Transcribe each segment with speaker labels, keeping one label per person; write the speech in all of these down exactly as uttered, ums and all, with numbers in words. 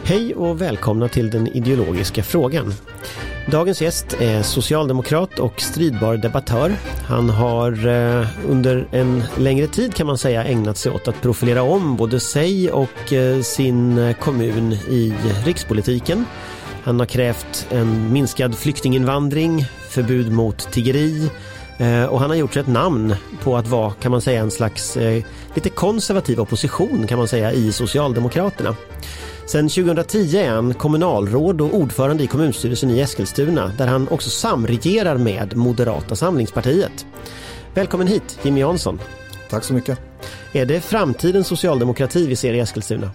Speaker 1: Hej och välkomna till den ideologiska frågan. Dagens gäst är socialdemokrat och stridbar debattör. Han har eh, under en längre tid kan man säga ägnat sig åt att profilera om både sig och eh, sin kommun i rikspolitiken. Han har krävt en minskad flyktinginvandring, förbud mot tiggeri eh, och han har gjort sig ett namn på att vara, kan man säga, en slags eh, lite konservativ opposition kan man säga i Socialdemokraterna. Sen tjugohundratio är han kommunalråd och ordförande i kommunstyrelsen i Eskilstuna där han också samregerar med Moderata samlingspartiet. Välkommen hit, Jimmy Jansson.
Speaker 2: Tack så mycket.
Speaker 1: Är det framtidens socialdemokrati vi ser i Eskilstuna?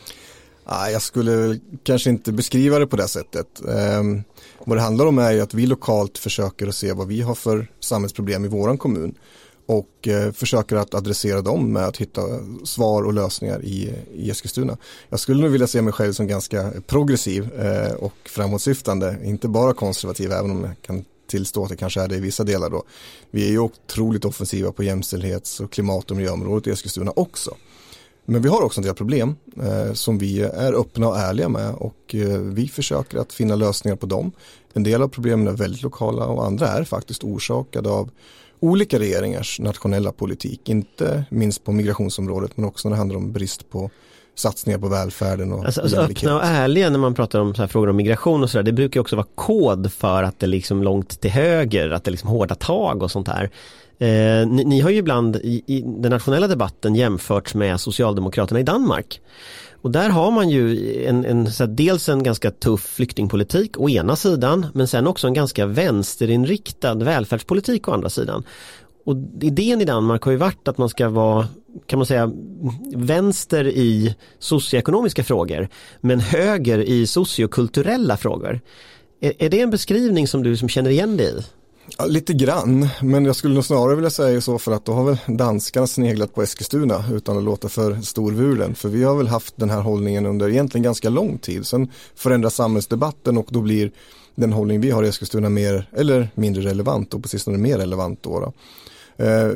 Speaker 2: Ah, jag skulle kanske inte beskriva det på det sättet. Eh, vad det handlar om är ju att vi lokalt försöker att se vad vi har för samhällsproblem i våran kommun. Och eh, försöker att adressera dem med att hitta svar och lösningar i, i Eskilstuna. Jag skulle nog vilja se mig själv som ganska progressiv eh, och framåtsyftande. Inte bara konservativ, även om jag kan tillstå att det kanske är det i vissa delar då. Vi är ju otroligt offensiva på jämställdhets- och klimat- och miljöområdet i Eskilstuna också. Men vi har också en del problem eh, som vi är öppna och ärliga med och eh, vi försöker att finna lösningar på dem. En del av problemen är väldigt lokala och andra är faktiskt orsakade av olika regeringars nationella politik, inte minst på migrationsområdet men också när det handlar om brist på satsningar på välfärden och
Speaker 1: alltså, alltså öppna och ärliga när man pratar om så här frågor om migration och sådär, det brukar också vara kod för att det är liksom långt till höger, att det är liksom hårda tag och sånt här. Eh, ni, ni har ju ibland i, i den nationella debatten jämförts med Socialdemokraterna i Danmark. Och där har man ju en, en, så här, dels en ganska tuff flyktingpolitik å ena sidan, men sen också en ganska vänsterinriktad välfärdspolitik å andra sidan. Och idén i Danmark har ju varit att man ska vara, kan man säga, vänster i socioekonomiska frågor, men höger i sociokulturella frågor. Är, är det en beskrivning som du som känner igen dig i?
Speaker 2: Ja, lite grann, men jag skulle nog snarare vilja säga så för att då har väl danskarna sneglat på Eskilstuna utan att låta för storvulen. För vi har väl haft den här hållningen under egentligen ganska lång tid. Sen förändras samhällsdebatten och då blir den hållning vi har i Eskilstuna mer eller mindre relevant och precis som det är mer relevant då. då. Eh,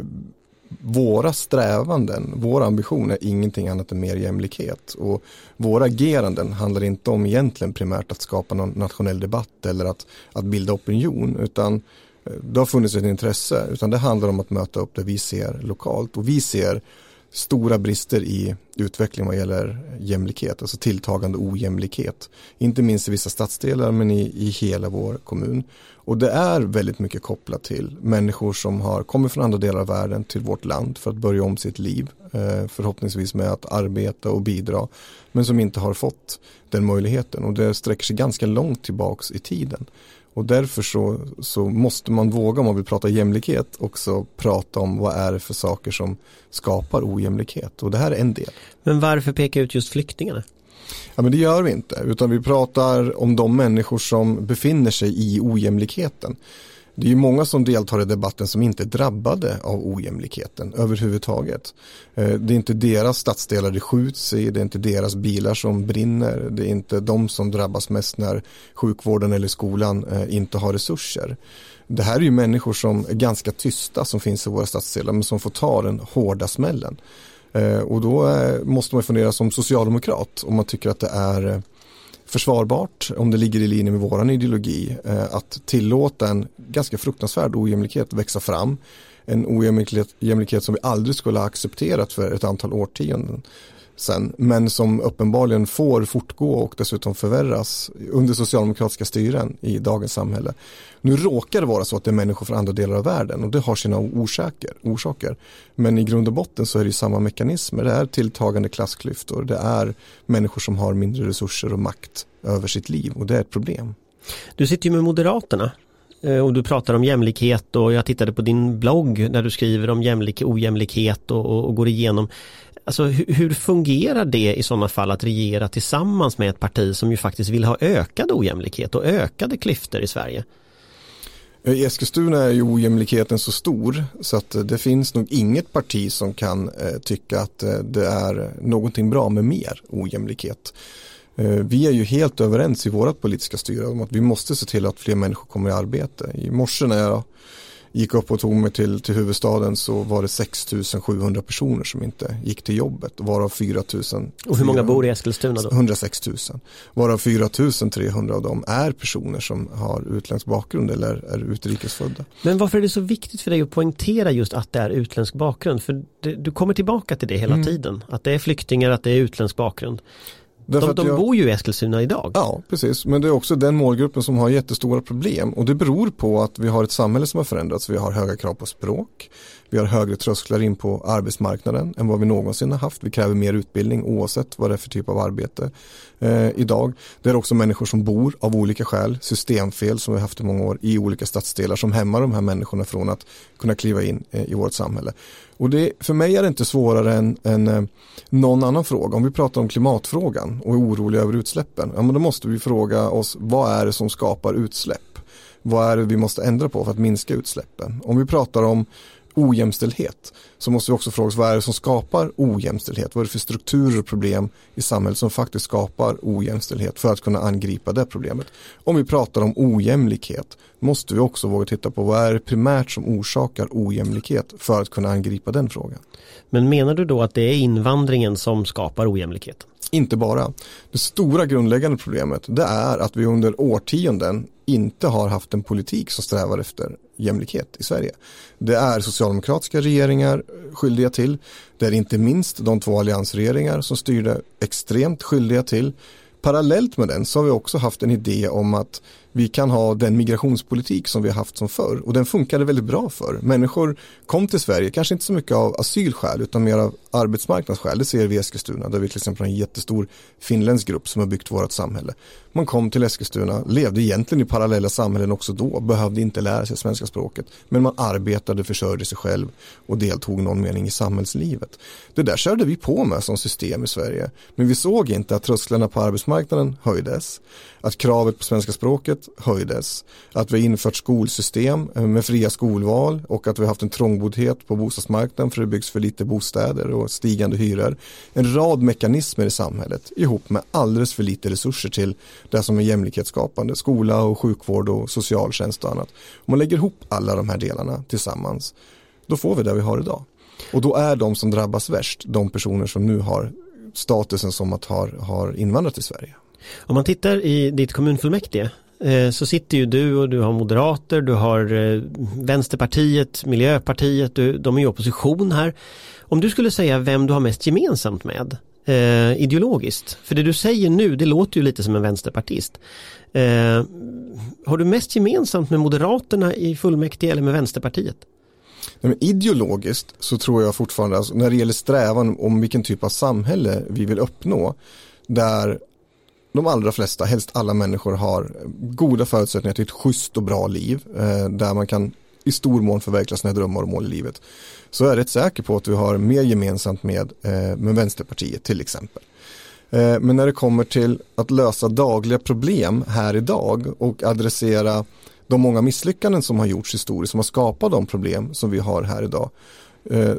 Speaker 2: våra strävanden, våra ambition är ingenting annat än mer jämlikhet. Och våra ageranden handlar inte om egentligen primärt att skapa någon nationell debatt eller att, att bilda opinion utan det har funnits ett intresse, utan det handlar om att möta upp det vi ser lokalt. Och vi ser stora brister i utvecklingen vad gäller jämlikhet, alltså tilltagande ojämlikhet. Inte minst i vissa stadsdelar men i, i hela vår kommun. Och det är väldigt mycket kopplat till människor som har kommit från andra delar av världen till vårt land för att börja om sitt liv. Eh, förhoppningsvis med att arbeta och bidra, men som inte har fått den möjligheten. Och det sträcker sig ganska långt tillbaks i tiden. Och därför så, så måste man våga, om man vill prata jämlikhet, också prata om vad är det för saker som skapar ojämlikhet. Och det här är en del.
Speaker 1: Men varför peka ut just flyktingarna?
Speaker 2: Ja, men det gör vi inte, utan vi pratar om de människor som befinner sig i ojämlikheten. Det är ju många som deltar i debatten som inte är drabbade av ojämlikheten överhuvudtaget. Det är inte deras stadsdelar det skjuts i, det är inte deras bilar som brinner, det är inte de som drabbas mest när sjukvården eller skolan inte har resurser. Det här är ju människor som är ganska tysta som finns i våra stadsdelar men som får ta den hårda smällen. Och då måste man fundera som socialdemokrat om man tycker att det är försvarbart, om det ligger i linje med våran ideologi, att tillåta en ganska fruktansvärd ojämlikhet växa fram. En ojämlikhet som vi aldrig skulle ha accepterat för ett antal årtionden sen, men som uppenbarligen får fortgå och dessutom förvärras under socialdemokratiska styren i dagens samhälle. Nu råkar det vara så att det är människor från andra delar av världen och det har sina orsaker, orsaker. Men i grund och botten så är det ju samma mekanismer. Det är tilltagande klassklyftor, det är människor som har mindre resurser och makt över sitt liv och det är ett problem.
Speaker 1: Du sitter ju med Moderaterna och du pratar om jämlikhet och jag tittade på din blogg där du skriver om jämlik, ojämlikhet och, och, och går igenom. Alltså hur, hur fungerar det i sådana fall att regera tillsammans med ett parti som ju faktiskt vill ha ökad ojämlikhet och ökade klyftor i Sverige?
Speaker 2: I Eskilstuna är ju ojämlikheten så stor så att det finns nog inget parti som kan eh, tycka att eh, det är någonting bra med mer ojämlikhet. Eh, vi är ju helt överens i vårat politiska styre om att vi måste se till att fler människor kommer i arbete. I morse när jag gick upp och tog mig till, till huvudstaden så var det sex tusen sjuhundra personer som inte gick till jobbet, varav fyra tusen.
Speaker 1: Och hur många bor i Eskilstuna då?
Speaker 2: hundrasex tusen. Varav fyra tusen trehundra av dem är personer som har utländsk bakgrund eller är utrikesfödda.
Speaker 1: Men varför är det så viktigt för dig att poängtera just att det är utländsk bakgrund? För det, du kommer tillbaka till det hela mm. tiden. Att det är flyktingar, att det är utländsk bakgrund. De, de jag, bor ju i Eskilstuna idag.
Speaker 2: Ja, precis. Men det är också den målgruppen som har jättestora problem. Och det beror på att vi har ett samhälle som har förändrats. Vi har höga krav på språk. Vi har högre trösklar in på arbetsmarknaden än vad vi någonsin har haft. Vi kräver mer utbildning oavsett vad det är för typ av arbete eh, idag. Det är också människor som bor av olika skäl, systemfel som vi har haft i många år i olika stadsdelar som hämmar de här människorna från att kunna kliva in eh, i vårt samhälle. Och det, för mig är det inte svårare än, än eh, någon annan fråga. Om vi pratar om klimatfrågan och är oroliga över utsläppen, ja, men då måste vi fråga oss, vad är det som skapar utsläpp? Vad är det vi måste ändra på för att minska utsläppen? Om vi pratar om ojämställdhet så måste vi också fråga oss, vad är det som skapar ojämställdhet? Vad är det för strukturer och problem i samhället som faktiskt skapar ojämställdhet för att kunna angripa det problemet? Om vi pratar om ojämlikhet måste vi också våga titta på vad är det primärt som orsakar ojämlikhet för att kunna angripa den frågan.
Speaker 1: Men menar du då att det är invandringen som skapar ojämlikhet?
Speaker 2: Inte bara. Det stora grundläggande problemet det är att vi under årtionden inte har haft en politik som strävar efter jämlikhet i Sverige. Det är socialdemokratiska regeringar skyldiga till. Det är inte minst de två alliansregeringar som styrde extremt skyldiga till. Parallellt med den så har vi också haft en idé om att vi kan ha den migrationspolitik som vi har haft som förr. Och den funkade väldigt bra för. Människor kom till Sverige, kanske inte så mycket av asylskäl utan mer av arbetsmarknadsskäl. Det ser vi i Eskilstuna där vi till exempel har en jättestor finländsk grupp som har byggt vårt samhälle. Man kom till Eskilstuna, levde egentligen i parallella samhällen också då, behövde inte lära sig svenska språket. Men man arbetade, försörjde sig själv och deltog någon mening i samhällslivet. Det där körde vi på med som system i Sverige. Men vi såg inte att trösklarna på arbetsmarknaden höjdes. Att kravet på svenska språket höjdes, att vi har infört skolsystem med fria skolval och att vi har haft en trångboddhet på bostadsmarknaden för det byggs för lite bostäder och stigande hyror. En rad mekanismer i samhället ihop med alldeles för lite resurser till det som är jämlikhetsskapande, skola och sjukvård och socialtjänst och annat. Om man lägger ihop alla de här delarna tillsammans, då får vi det vi har idag. Och då är de som drabbas värst de personer som nu har statusen som att ha har invandrat till Sverige.
Speaker 1: Om man tittar i ditt kommunfullmäktige eh, så sitter ju du och du har moderater, du har eh, Vänsterpartiet, Miljöpartiet, du, de är i opposition här. Om du skulle säga vem du har mest gemensamt med eh, ideologiskt, för det du säger nu det låter ju lite som en vänsterpartist. Eh, har du mest gemensamt med Moderaterna i fullmäktige eller med Vänsterpartiet?
Speaker 2: Men ideologiskt så tror jag fortfarande, alltså, när det gäller strävan om vilken typ av samhälle vi vill uppnå, där de allra flesta, helst alla människor har goda förutsättningar till ett schysst och bra liv, eh, där man kan i stor mån förverkliga sina drömmar och mål i livet, så är jag rätt säker på att vi har mer gemensamt med, eh, med Vänsterpartiet till exempel. Eh, men när det kommer till att lösa dagliga problem här idag och adressera de många misslyckanden som har gjorts historiskt, som har skapat de problem som vi har här idag, eh,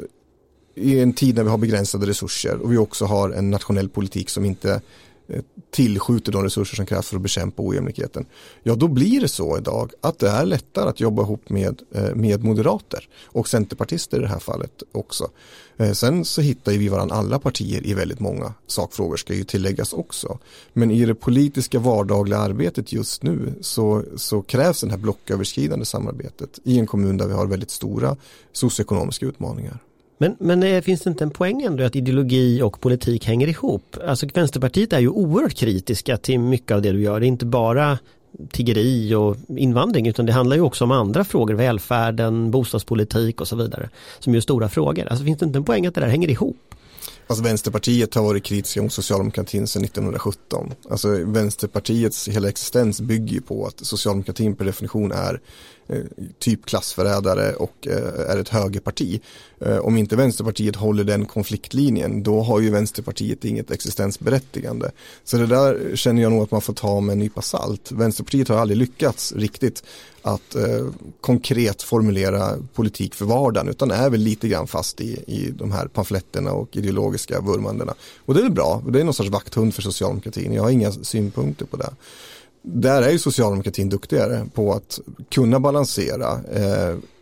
Speaker 2: i en tid när vi har begränsade resurser och vi också har en nationell politik som inte tillskjuter de resurser som krävs för att bekämpa ojämlikheten. Ja, då blir det så idag att det är lättare att jobba ihop med, med moderater och centerpartister i det här fallet också. Sen så hittar ju vi varandra alla partier i väldigt många sakfrågor, ska ju tilläggas också. Men i det politiska vardagliga arbetet just nu så, så krävs det här blocköverskridande samarbetet i en kommun där vi har väldigt stora socioekonomiska utmaningar.
Speaker 1: Men, men finns det inte en poäng ändå att ideologi och politik hänger ihop? Alltså Vänsterpartiet är ju oerhört kritiska till mycket av det du gör. Det är inte bara tiggeri och invandring utan det handlar ju också om andra frågor, välfärden, bostadspolitik och så vidare, som är ju stora frågor. Alltså finns det inte en poäng att det där hänger ihop?
Speaker 2: Alltså Vänsterpartiet har varit kritiska mot socialdemokratin sedan nittonhundrasjutton. Alltså Vänsterpartiets hela existens bygger ju på att socialdemokratin per definition är eh, typ klassförrädare och eh, är ett högerparti. Eh, om inte Vänsterpartiet håller den konfliktlinjen, då har ju Vänsterpartiet inget existensberättigande. Så det där känner jag nog att man får ta med en nypa salt. Vänsterpartiet har aldrig lyckats riktigt att eh, konkret formulera politik för vardagen, utan är väl lite grann fast i, i de här pamfletterna och ideologiska vurmandena. Och det är väl bra, det är någon sorts vakthund för socialdemokratin. Jag har inga synpunkter på det. Där är ju socialdemokratin duktigare på att kunna balansera eh,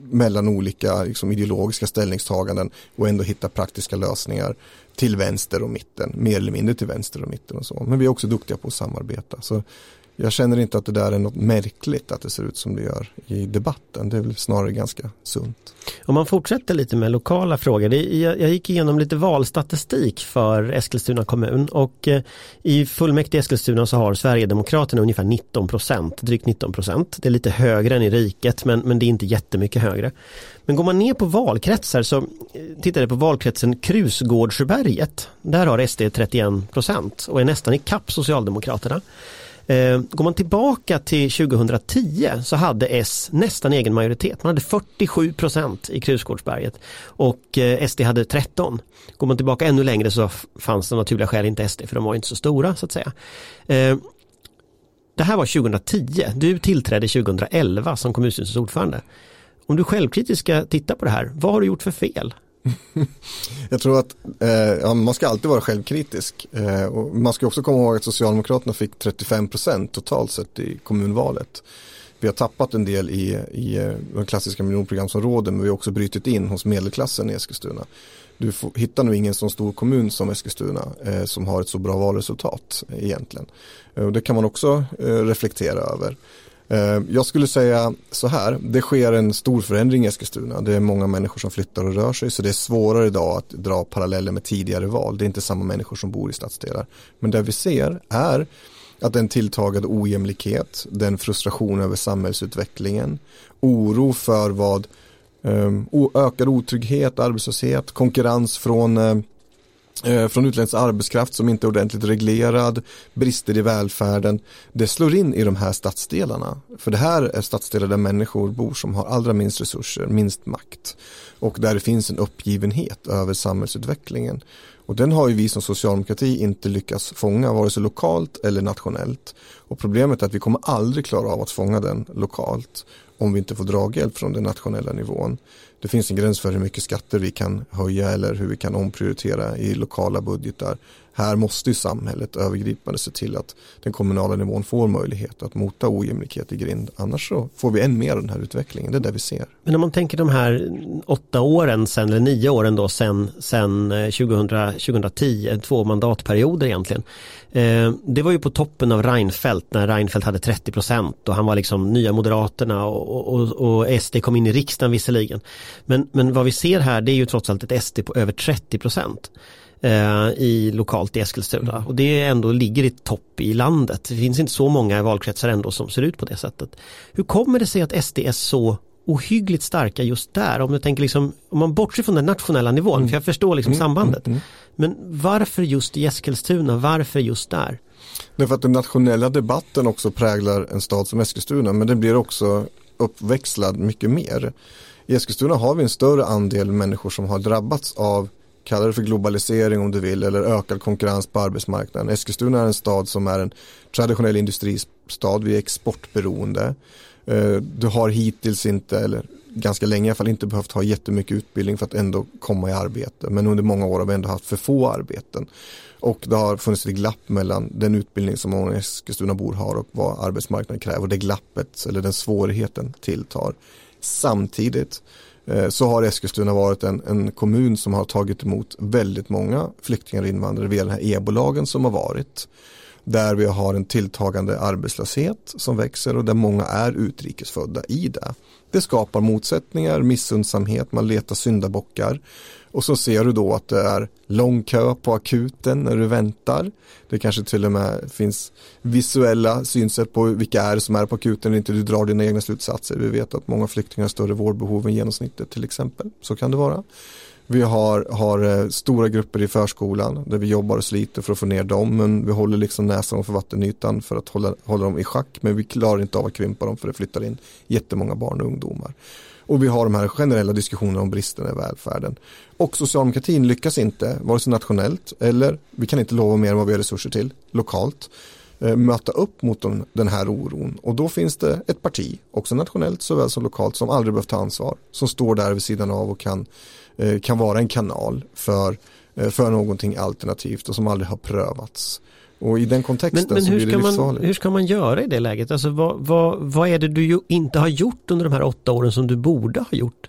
Speaker 2: mellan olika liksom, ideologiska ställningstaganden och ändå hitta praktiska lösningar till vänster och mitten, mer eller mindre till vänster och mitten och så. Men vi är också duktiga på att samarbeta. Så jag känner inte att det där är något märkligt att det ser ut som det gör i debatten. Det är väl snarare ganska sunt.
Speaker 1: Om man fortsätter lite med lokala frågor. Det, jag, jag gick igenom lite valstatistik för Eskilstuna kommun och eh, i fullmäktige i Eskilstuna så har Sverigedemokraterna ungefär nitton procent, drygt nitton procent. Det är lite högre än i riket men, men det är inte jättemycket högre. Men går man ner på valkretsar så tittar jag på valkretsen Krusgårdsberget. Där har S D trettioen procent och är nästan i kapp Socialdemokraterna. Eh, går man tillbaka till tjugohundratio så hade S nästan egen majoritet. Man hade fyrtiosju procent i Krusgårdsberget och eh, S D hade tretton. Går man tillbaka ännu längre så fanns det naturliga skäl inte S D för de var inte så stora så att säga. Eh, det här var tjugohundratio. Du tillträdde tjugohundraelva som kommunstyrelsens ordförande. Om du självkritiskt ska titta på det här, vad har du gjort för fel?
Speaker 2: Jag tror att eh, ja, man ska alltid vara självkritisk eh, och man ska också komma ihåg att Socialdemokraterna fick trettiofem procent totalt sett i kommunvalet. Vi har tappat en del i, i de klassiska miljonprogramsområden men vi har också brytit in hos medelklassen i Eskilstuna. Du får, hittar nog ingen så stor kommun som Eskilstuna eh, som har ett så bra valresultat egentligen. Eh, och det kan man också eh, reflektera över. Jag skulle säga så här, det sker en stor förändring i Eskilstuna. Det är många människor som flyttar och rör sig så det är svårare idag att dra paralleller med tidigare val. Det är inte samma människor som bor i stadsdelar. Men det vi ser är att den tilltagande ojämlikhet, den frustration över samhällsutvecklingen, oro för vad um, ökad otrygghet, arbetslöshet, konkurrens från uh, från utländsk arbetskraft som inte är ordentligt reglerad, brister i välfärden, det slår in i de här stadsdelarna. För det här är stadsdelar där människor bor som har allra minst resurser, minst makt och där det finns en uppgivenhet över samhällsutvecklingen. Och den har ju vi som socialdemokrati inte lyckats fånga vare sig lokalt eller nationellt. Och problemet är att vi kommer aldrig klara av att fånga den lokalt om vi inte får draghjälp från den nationella nivån. Det finns en gräns för hur mycket skatter vi kan höja eller hur vi kan omprioritera i lokala budgetar. Här måste ju samhället övergripande se till att den kommunala nivån får möjlighet att mota ojämlikhet i grind. Annars så får vi än mer av den här utvecklingen. Det är det vi ser.
Speaker 1: Men om man tänker de här åtta åren sen, eller nio åren då sen, sen tjugohundra, tjugohundratio, två mandatperioder egentligen. Eh, det var ju på toppen av Reinfeldt när Reinfeldt hade trettio procent och han var liksom nya Moderaterna och, och, och S D kom in i riksdagen visserligen. Men, men vad vi ser här det är ju trots allt ett S D på över trettio procent. I lokalt i Eskilstuna och det ändå ligger i topp i landet. Det finns inte så många valkretsar ändå som ser ut på det sättet. Hur kommer det sig att S D är så ohyggligt starka just där? Om du tänker liksom, om man bortser från den nationella nivån, mm. för jag förstår liksom mm. sambandet. Mm. Men varför just i Eskilstuna? Varför just där?
Speaker 2: Det är för att den nationella debatten också präglar en stad som Eskilstuna, men den blir också uppväxlad mycket mer. I Eskilstuna har vi en större andel människor som har drabbats av, kallar det för globalisering om du vill, eller ökad konkurrens på arbetsmarknaden. Eskilstuna är en stad som är en traditionell industristad, vi är exportberoende. Du har hittills inte, eller ganska länge i alla fall inte behövt ha jättemycket utbildning för att ändå komma i arbete. Men under många år har vi ändå haft för få arbeten. Och det har funnits ett glapp mellan den utbildning som många Eskilstunabor har och vad arbetsmarknaden kräver. Och det glappet, eller den svårigheten, tilltar. Samtidigt så har Eskilstuna varit en, en kommun som har tagit emot väldigt många flyktingar och invandrare via den här e-bolagen som har varit. Där vi har en tilltagande arbetslöshet som växer och där många är utrikesfödda i det. Det skapar motsättningar, missundsamhet, man letar syndabockar. Och så ser du då att det är lång kö på akuten när du väntar. Det kanske till och med finns visuella synsätt på vilka är det som är på akuten och inte du drar dina egna slutsatser. Vi vet att många flyktingar har större vårdbehov än genomsnittet till exempel. Så kan det vara. Vi har, har stora grupper i förskolan där vi jobbar och sliter för att få ner dem, men vi håller liksom näsan för vattenytan för att hålla, hålla dem i schack, men vi klarar inte av att krympa dem för det flyttar in jättemånga barn och ungdomar. Och vi har de här generella diskussionerna om bristerna i välfärden. Och socialdemokratin lyckas inte, vare sig nationellt eller, vi kan inte lova mer än vad vi har resurser till, lokalt, eh, möta upp mot de, den här oron. Och då finns det ett parti, också nationellt såväl som lokalt, som aldrig behövt ta ansvar. Som står där vid sidan av och kan, eh, kan vara en kanal för, eh, för någonting alternativt och som aldrig har prövats. Och i den kontexten
Speaker 1: men, men
Speaker 2: så
Speaker 1: hur
Speaker 2: blir det
Speaker 1: ska
Speaker 2: livsfarligt.
Speaker 1: man, hur ska man göra i det läget? Alltså, vad, vad, vad är det du ju inte har gjort under de här åtta åren som du borde ha gjort?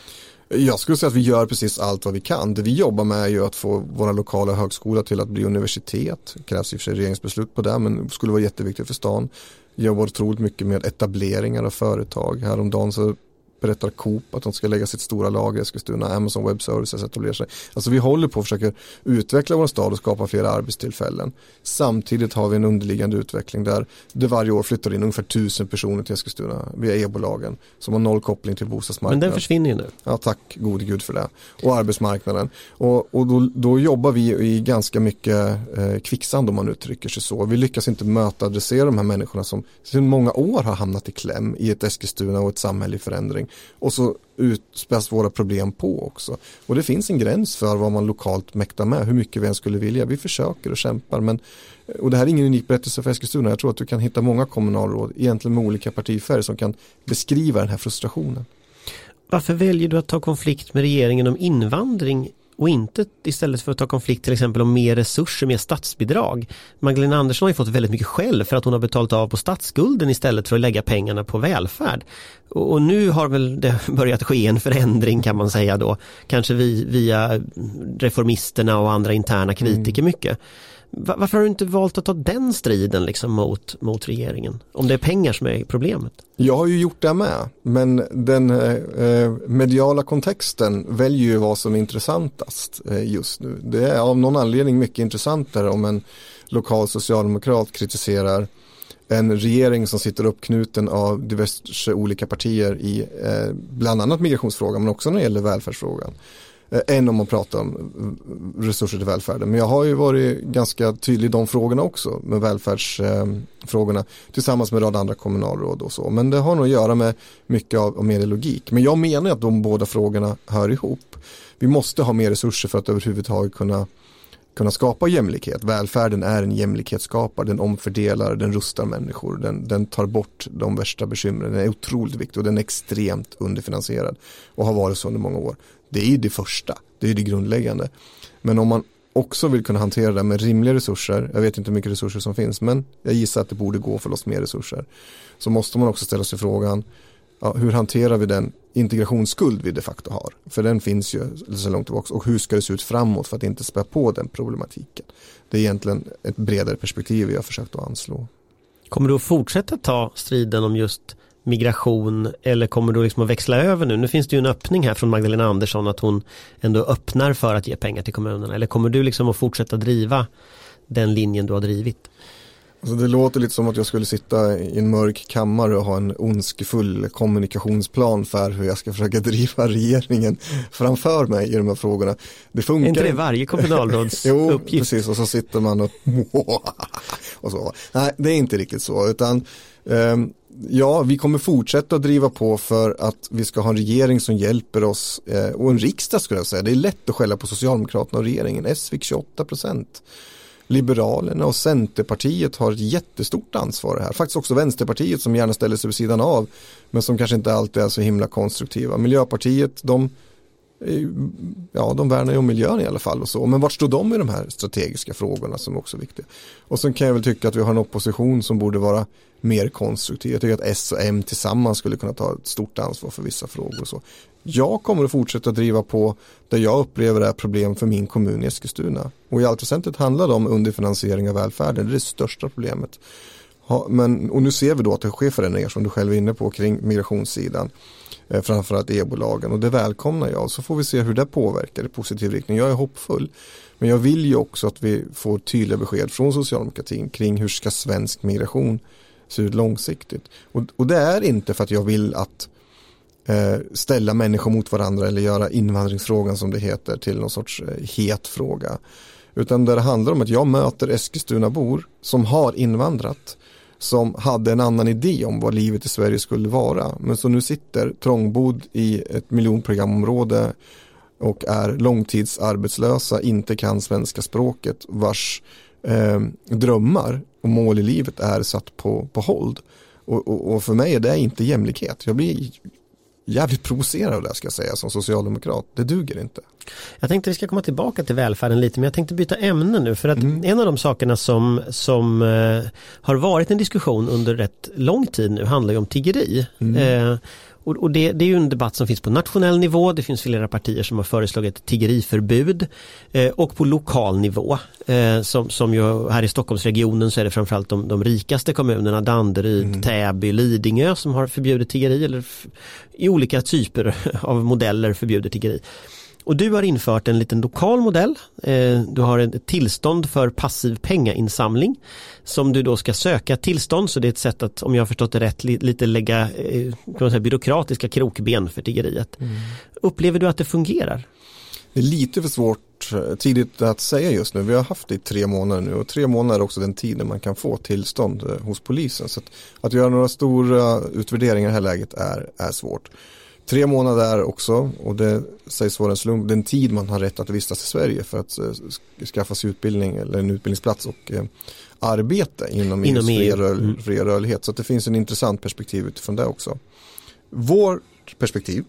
Speaker 2: Jag skulle säga att vi gör precis allt vad vi kan. Det vi jobbar med är ju att få våra lokala högskolor till att bli universitet. Det krävs i och för sig regeringsbeslut på det, men det skulle vara jätteviktigt för stan. Vi jobbar otroligt mycket med etableringar av företag. Häromdagen så berättar Coop att de ska lägga sitt stora lager i Eskilstuna. Amazon Web Services etablerar sig. Alltså vi håller på att försöka utveckla vår stad och skapa fler arbetstillfällen. Samtidigt har vi en underliggande utveckling där det varje år flyttar in ungefär tusen personer till Eskilstuna via e-bolagen som har noll koppling till bostadsmarknaden.
Speaker 1: Men den försvinner ju nu.
Speaker 2: Ja, tack gode gud för det. Och arbetsmarknaden. Och, och då, då jobbar vi i ganska mycket eh, kvicksand om man uttrycker sig så. Vi lyckas inte möta och adressera de här människorna som sedan många år har hamnat i kläm i ett Eskilstuna och ett samhälle i förändring. Och så utspäs våra problem på också. Och det finns en gräns för vad man lokalt mäktar med, hur mycket vi än skulle vilja. Vi försöker och kämpar, men och det här är ingen unik berättelse för Eskilstuna. Jag tror att du kan hitta många kommunalråd, egentligen med olika partifärger, som kan beskriva den här frustrationen.
Speaker 1: Varför väljer du att ta konflikt med regeringen om invandring och inte istället för att ta konflikt till exempel om mer resurser, mer statsbidrag? Magdalena Andersson har ju fått väldigt mycket skäll för att hon har betalat av på statsskulden istället för att lägga pengarna på välfärd. Och, och nu har väl det börjat ske en förändring, kan man säga då. Kanske vi, via reformisterna och andra interna kritiker mm. mycket. Varför har du inte valt att ta den striden liksom mot, mot regeringen? Om det är pengar som är problemet.
Speaker 2: Jag har ju gjort det med. Men den eh, mediala kontexten väljer ju vad som är intressantast eh, just nu. Det är av någon anledning mycket intressantare om en lokal socialdemokrat kritiserar en regering som sitter uppknuten av diverse olika partier i eh, bland annat migrationsfrågan, men också när det gäller välfärdsfrågan. Än om man pratar om resurser till välfärden. Men jag har ju varit ganska tydlig i de frågorna också, med välfärdsfrågorna, tillsammans med en rad andra kommunalråd och så. Men det har nog att göra med mycket av, av mer logik. Men jag menar att de båda frågorna hör ihop. Vi måste ha mer resurser för att överhuvudtaget kunna, kunna skapa jämlikhet. Välfärden är en jämlikhetsskapare, den omfördelar, den rustar människor, den, den tar bort de värsta bekymren. Den är otroligt viktig och den är extremt underfinansierad och har varit så under många år. Det är ju det första, det är ju det grundläggande. Men om man också vill kunna hantera det med rimliga resurser, jag vet inte hur mycket resurser som finns, men jag gissar att det borde gå för loss mer resurser, så måste man också ställa sig frågan, ja, hur hanterar vi den integrationsskuld vi de facto har? För den finns ju så långt tillbaka, och hur ska det se ut framåt för att inte spä på den problematiken? Det är egentligen ett bredare perspektiv vi har försökt att anslå. Kommer
Speaker 1: du att fortsätta ta striden om just migration, eller kommer du liksom att växla över nu? Nu finns det ju en öppning här från Magdalena Andersson att hon ändå öppnar för att ge pengar till kommunerna. Eller kommer du liksom att fortsätta driva den linjen du har drivit?
Speaker 2: Alltså det låter lite som att jag skulle sitta i en mörk kammare och ha en ondskefull kommunikationsplan för hur jag ska försöka driva regeringen framför mig i de här frågorna. Det funkar.
Speaker 1: Är inte det varje kommunalråds
Speaker 2: jo,
Speaker 1: uppgift?
Speaker 2: Precis, och så sitter man och, och så. Nej, det är inte riktigt så, utan um, ja, vi kommer fortsätta att driva på för att vi ska ha en regering som hjälper oss, eh, och en riksdag skulle jag säga. Det är lätt att skälla på Socialdemokraterna och regeringen. S fick tjugoåtta procent. Liberalerna och Centerpartiet har ett jättestort ansvar här. Faktiskt också Vänsterpartiet som gärna ställer sig vid sidan av, men som kanske inte alltid är så himla konstruktiva. Miljöpartiet, de, ja, de värnar ju om miljön i alla fall och så. Men vart står de i de här strategiska frågorna som också är viktiga? Och sen kan jag väl tycka att vi har en opposition som borde vara mer konstruktiv. Jag tycker att S och M tillsammans skulle kunna ta ett stort ansvar för vissa frågor och så. Jag kommer att fortsätta driva på där jag upplever det här problem för min kommun i Eskilstuna. Och i allt väsentligt handlar det om underfinansiering av välfärden. Det är det största problemet. Ha, men, och nu ser vi då att det sker förändringar som du själv är inne på kring migrationssidan. Eh, framförallt e-bolagen. Och det välkomnar jag. Så får vi se hur det påverkar i positiv riktning. Jag är hoppfull. Men jag vill ju också att vi får tydliga besked från socialdemokratin kring hur ska svensk migration se ut långsiktigt. Och, och det är inte för att jag vill att eh, ställa människor mot varandra eller göra invandringsfrågan som det heter till någon sorts eh, het fråga. Utan där det handlar om att jag möter Eskilstunabor som har invandrat, som hade en annan idé om vad livet i Sverige skulle vara, men som nu sitter trångbodd i ett miljonprogramområde och är långtidsarbetslösa, inte kan svenska språket, vars eh, drömmar och mål i livet är satt på, på hold. Och, och, och för mig är det inte jämlikhet. Jag blir jävligt provocerad av det, ska jag säga, som socialdemokrat. Det duger inte.
Speaker 1: Jag tänkte vi ska komma tillbaka till välfärden lite, men jag tänkte byta ämne nu, för att mm. en av de sakerna som, som eh, har varit en diskussion under rätt lång tid nu handlar ju om tiggeri. Mm. Eh, och och det, det är ju en debatt som finns på nationell nivå. Det finns flera partier som har föreslagit ett tiggeriförbud eh, och på lokal nivå. Eh, som, som ju här i Stockholmsregionen så är det framförallt de, de rikaste kommunerna, Danderyd, mm. Täby, Lidingö, som har förbjudit tiggeri, eller f- i olika typer av modeller förbjuder tiggeri. Och du har infört en liten lokal modell. Du har ett tillstånd för passiv pengainsamling som du då ska söka tillstånd. Så det är ett sätt att, om jag har förstått det rätt, lite lägga kan man säga, byråkratiska krokben för tiggeriet. Mm. Upplever du att det fungerar?
Speaker 2: Det är lite för svårt tidigt att säga just nu. Vi har haft det i tre månader nu, och tre månader är också den tiden man kan få tillstånd hos polisen. Så att, att göra några stora utvärderingar i det här läget är, är svårt. Tre månader också, och det sägs vara en slump, den tid man har rätt att vistas i Sverige för att uh, skaffa sig utbildning eller en utbildningsplats och uh, arbete inom, inom E U:s fria, rör, mm. fria rörlighet. Så att det finns en intressant perspektiv utifrån det också. Vårt perspektiv,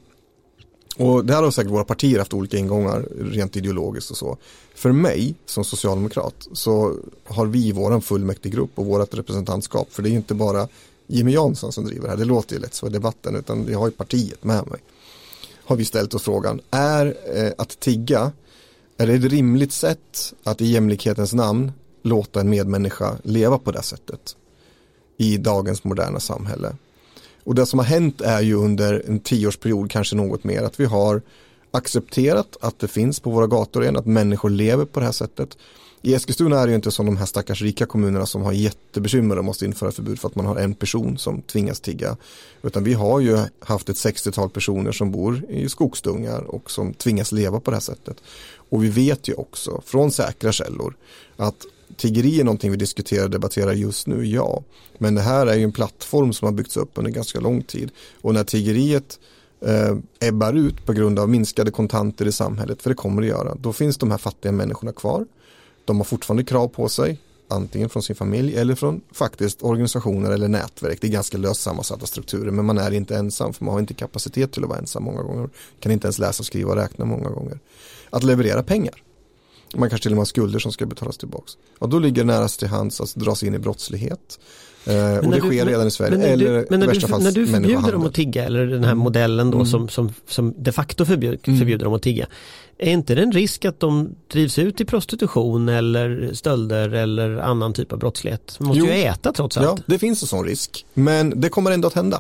Speaker 2: och det här har säkert våra partier haft olika ingångar rent ideologiskt och så. För mig som socialdemokrat så har vi våran fullmäktigegrupp och vårat representantskap, för det är ju inte bara Jimmy Jansson som driver det här, det låter ju lätt så i debatten, utan jag har ju partiet med mig. Har vi ställt oss frågan, är eh, att tigga, är det ett rimligt sätt att i jämlikhetens namn låta en medmänniska leva på det sättet i dagens moderna samhälle? Och det som har hänt är ju under en tioårsperiod, kanske något mer, att vi har accepterat att det finns på våra gator igen, att människor lever på det här sättet. I Eskilstuna är det ju inte som de här stackars rika kommunerna som har jättebekymmer och måste införa förbud för att man har en person som tvingas tigga. Utan vi har ju haft ett sextiotal personer som bor i skogsdungar och som tvingas leva på det här sättet. Och vi vet ju också från säkra källor att tiggeri är någonting vi diskuterar och debatterar just nu, ja. Men det här är ju en plattform som har byggts upp under ganska lång tid. Och när tiggeriet eh, ebbar ut på grund av minskade kontanter i samhället, för det kommer det göra, då finns de här fattiga människorna kvar. De har fortfarande krav på sig, antingen från sin familj eller från faktiskt organisationer eller nätverk. Det är ganska löst sammansatta strukturer, men man är inte ensam, för man har inte kapacitet till att vara ensam många gånger. Kan inte ens läsa, skriva och räkna många gånger. Att leverera pengar. Man kanske till och med har skulder som ska betalas tillbaka. Och då ligger närast till hands att dras in i brottslighet. Eh, och det du, sker redan i Sverige.
Speaker 1: Men när du,
Speaker 2: eller
Speaker 1: men när du, när du förbjuder dem att tigga, eller den här modellen då mm. som, som, som de facto förbjud, förbjuder mm. dem att tigga, är inte det en risk att de drivs ut i prostitution eller stölder eller annan typ av brottslighet? De måste jo. ju äta trots allt.
Speaker 2: Ja, det finns en sån risk. Men det kommer ändå att hända.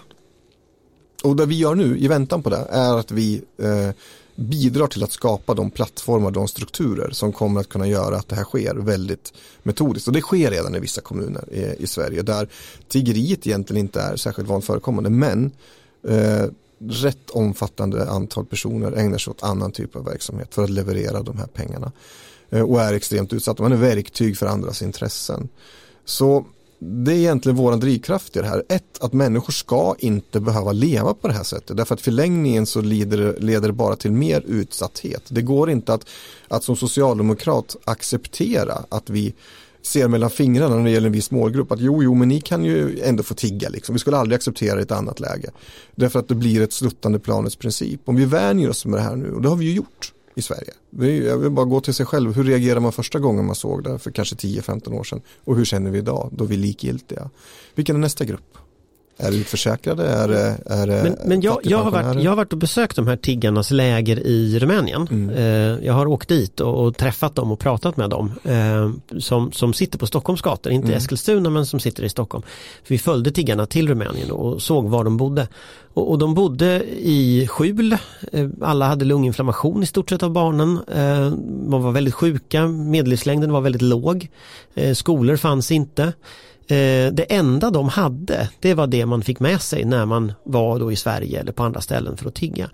Speaker 2: Och det vi gör nu i väntan på det är att vi eh, bidrar till att skapa de plattformar, de strukturer som kommer att kunna göra att det här sker väldigt metodiskt. Och det sker redan i vissa kommuner i, i Sverige där tiggeriet egentligen inte är särskilt vanligt förekommande, men eh, rätt omfattande antal personer ägnar sig åt annan typ av verksamhet för att leverera de här pengarna eh, och är extremt utsatta. Man är verktyg för andras intressen. Så det är egentligen våran drivkraft i det här. Ett, att människor ska inte behöva leva på det här sättet. Därför att förlängningen så leder, leder det bara till mer utsatthet. Det går inte att, att som socialdemokrat acceptera att vi ser mellan fingrarna när det gäller en viss målgrupp. Att jo, jo, men ni kan ju ändå få tigga. Liksom. Vi skulle aldrig acceptera ett annat läge. Därför att det blir ett sluttande planets princip. Om vi vänjer oss med det här nu, och det har vi ju gjort i Sverige. Jag vill bara gå till sig själv. Hur reagerar man första gången man såg det för kanske tio femton år sedan? Och hur känner vi idag? Då är vi likgiltiga. Vilken är nästa grupp? Är det utförsäkrade? Är det, är det
Speaker 1: men men jag, jag, har varit, jag har varit och besökt de här tiggarnas läger i Rumänien. Mm. Eh, jag har åkt dit och, och träffat dem och pratat med dem eh, som, som sitter på Stockholms gator. Inte mm. Eskilstuna, men som sitter i Stockholm. För vi följde tiggarna till Rumänien och såg var de bodde. Och, och de bodde i skjul. Eh, alla hade lunginflammation i stort sett av barnen. Eh, de var väldigt sjuka. Medellivslängden var väldigt låg. Eh, skolor fanns inte. Det enda de hade, det var det man fick med sig när man var då i Sverige eller på andra ställen för att tigga.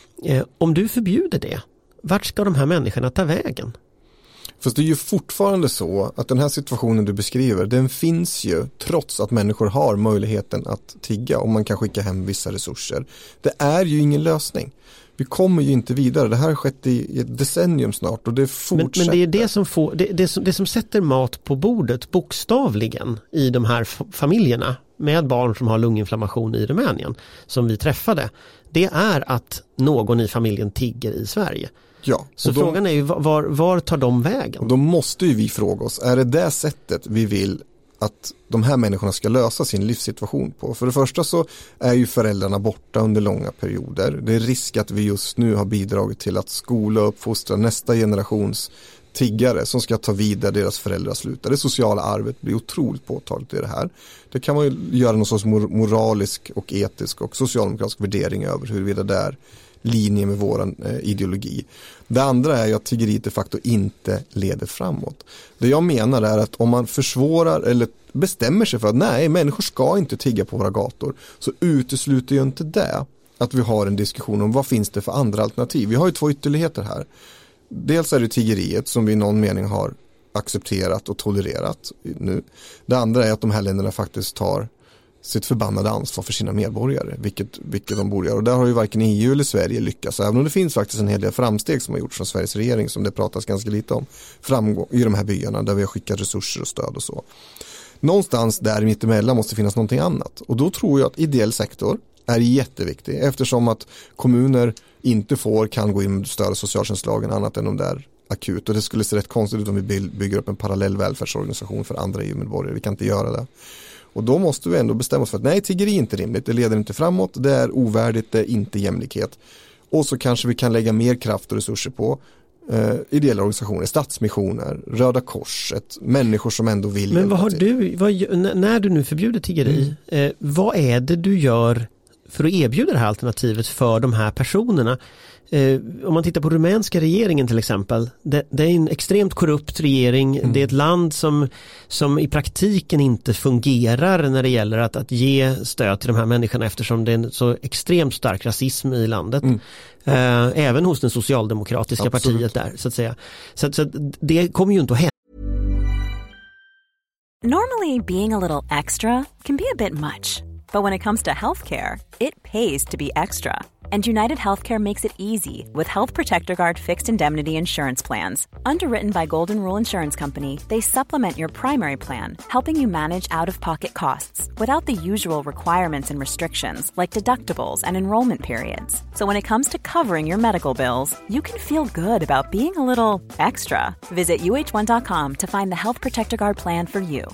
Speaker 1: Om du förbjuder det, vart ska de här människorna ta vägen?
Speaker 2: Fast det är ju fortfarande så att den här situationen du beskriver, den finns ju trots att människor har möjligheten att tigga och man kan skicka hem vissa resurser. Det är ju ingen lösning. Vi kommer ju inte vidare. Det här har skett i ett decennium snart och det fortsätter.
Speaker 1: Men, men det är det som, får, det, det, som, det som sätter mat på bordet bokstavligen i de här f- familjerna med barn som har lunginflammation i Rumänien som vi träffade. Det är att någon i familjen tigger i Sverige.
Speaker 2: Ja,
Speaker 1: så
Speaker 2: då,
Speaker 1: frågan är ju var, var tar de vägen?
Speaker 2: Och då måste ju vi fråga oss, är det det sättet vi vill att de här människorna ska lösa sin livssituation på? För det första så är ju föräldrarna borta under långa perioder. Det är risk att vi just nu har bidragit till att skola och uppfostra nästa generations tiggare som ska ta vidare deras föräldrar slutar. Det sociala arvet blir otroligt påtagligt i det här. Det kan man ju göra någon sorts moralisk och etisk och socialdemokratisk värdering över huruvida det är linje med våran eh, ideologi. Det andra är ju att tiggeriet de facto inte leder framåt. Det jag menar är att om man försvårar eller bestämmer sig för att nej, människor ska inte tigga på våra gator, så utesluter ju inte det att vi har en diskussion om vad finns det för andra alternativ. Vi har ju två ytterligheter här. Dels är det tiggeriet som vi i någon mening har accepterat och tolererat nu. Det andra är att de här länderna faktiskt tar sitt förbannade ansvar för sina medborgare, vilket, vilket de borde göra. Och där har ju varken E U eller Sverige lyckats, även om det finns faktiskt en hel del framsteg som har gjorts från Sveriges regering, som det pratas ganska lite om, framgång i de här byarna där vi har skickat resurser och stöd och så. Någonstans där mittemellan måste finnas någonting annat. Och då tror jag att ideell sektor är jätteviktig, eftersom att kommuner inte får, kan gå in med stöd av socialtjänstlagen annat än om det är akut. Och det skulle se rätt konstigt ut om vi bygger upp en parallell välfärdsorganisation för andra E U-medborgare. Vi kan inte göra det. Och då måste vi ändå bestämma oss för att nej, tiggeri är inte rimligt, det leder inte framåt, det är ovärdigt, det är inte jämlikhet. Och så kanske vi kan lägga mer kraft och resurser på eh, ideella organisationer, stadsmissioner, Röda Korset, människor som ändå vill.
Speaker 1: Men vad har
Speaker 2: till.
Speaker 1: du, vad, när du nu förbjuder tiggeri, mm. eh, vad är det du gör för att erbjuda det här alternativet för de här personerna? Eh, om man tittar på rumänska regeringen till exempel, det, det är en extremt korrupt regering, mm. det är ett land som, som i praktiken inte fungerar när det gäller att, att ge stöd till de här människorna, eftersom det är en så extremt stark rasism i landet. Mm. Eh, även hos den socialdemokratiska Absolut. partiet där, så att säga. Så, så det kommer ju inte att hända.
Speaker 3: Normally being a little extra can be a bit much. But when it comes to healthcare, it pays to be extra. And United Healthcare makes it easy with Health Protector Guard fixed indemnity insurance plans. Underwritten by Golden Rule Insurance Company, they supplement your primary plan, helping you manage out-of-pocket costs without the usual requirements and restrictions like deductibles and enrollment periods. So when it comes to covering your medical bills, you can feel good about being a little extra. Visit U H one dot com to find the Health Protector Guard plan for you.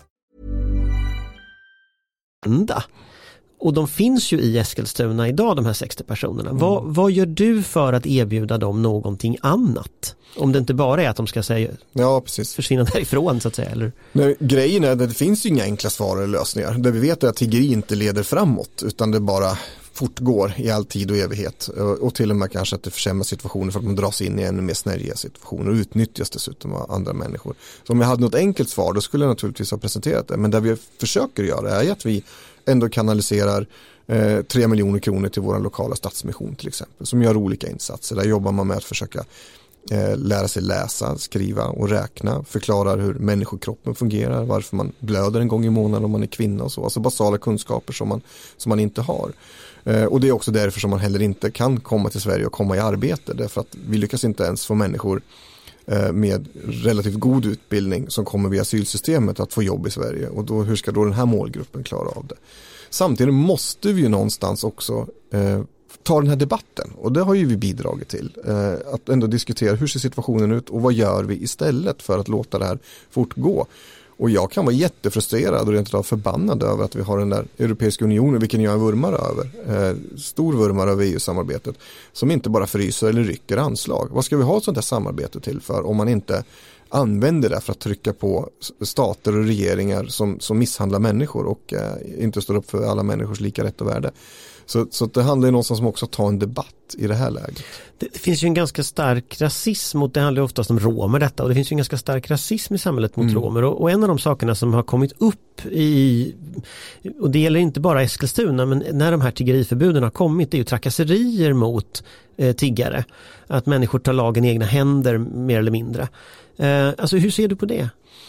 Speaker 1: Ända. Och de finns ju i Eskilstuna idag, de här sextio personerna. Mm. Vad, vad gör du för att erbjuda dem någonting annat? Om det inte bara är att de ska säga,
Speaker 2: ja, precis.
Speaker 1: försvinna därifrån så att säga. Eller?
Speaker 2: Nej, grejen är att det finns ju inga enkla svar eller lösningar. Det vi vet är att tiggeri inte leder framåt, utan det bara fortgår i all tid och evighet. Och till och med kanske att det försämrar situationen för att man dras in i ännu mer snärjiga situationer och utnyttjas dessutom av andra människor. Så om jag hade något enkelt svar, då skulle jag naturligtvis ha presenterat det. Men det vi försöker göra är att vi ändå kanaliserar eh, tre miljoner kronor till vår lokala stadsmission till exempel, som gör olika insatser. Där jobbar man med att försöka eh, lära sig läsa, skriva och räkna, förklarar hur människokroppen fungerar, varför man blöder en gång i månaden om man är kvinna och så. Alltså basala kunskaper som man, som man inte har. Eh, och det är också därför som man heller inte kan komma till Sverige och komma i arbete, därför att vi lyckas inte ens få människor med relativt god utbildning som kommer via asylsystemet att få jobb i Sverige. Och då, hur ska då den här målgruppen klara av det? Samtidigt måste vi ju någonstans också eh, ta den här debatten. Och det har ju vi bidragit till. Eh, att ändå diskutera hur ser situationen ut och vad gör vi istället för att låta det här fortgå. Och jag kan vara jättefrustrerad och rent av förbannad över att vi har den där Europeiska unionen, vilken jag är vurmare över, eh, stor vurmare över E U-samarbetet, som inte bara fryser eller rycker anslag. Vad ska vi ha ett sånt här samarbete till för om man inte använder det för att trycka på stater och regeringar som, som misshandlar människor och eh, inte står upp för alla människors lika rätt och värde. Så, så det handlar ju någonstans om också att ta en debatt i det här läget.
Speaker 1: Det, det finns ju en ganska stark rasism, och det handlar ju oftast om romer detta, och det finns ju en ganska stark rasism i samhället mot mm. romer, och, och en av de sakerna som har kommit upp i, och det gäller inte bara Eskilstuna, men när de här tiggeriförbuden har kommit, det är ju trakasserier mot eh, tiggare, att människor tar lagen i egna händer mer eller mindre. Eh, alltså hur ser du på det?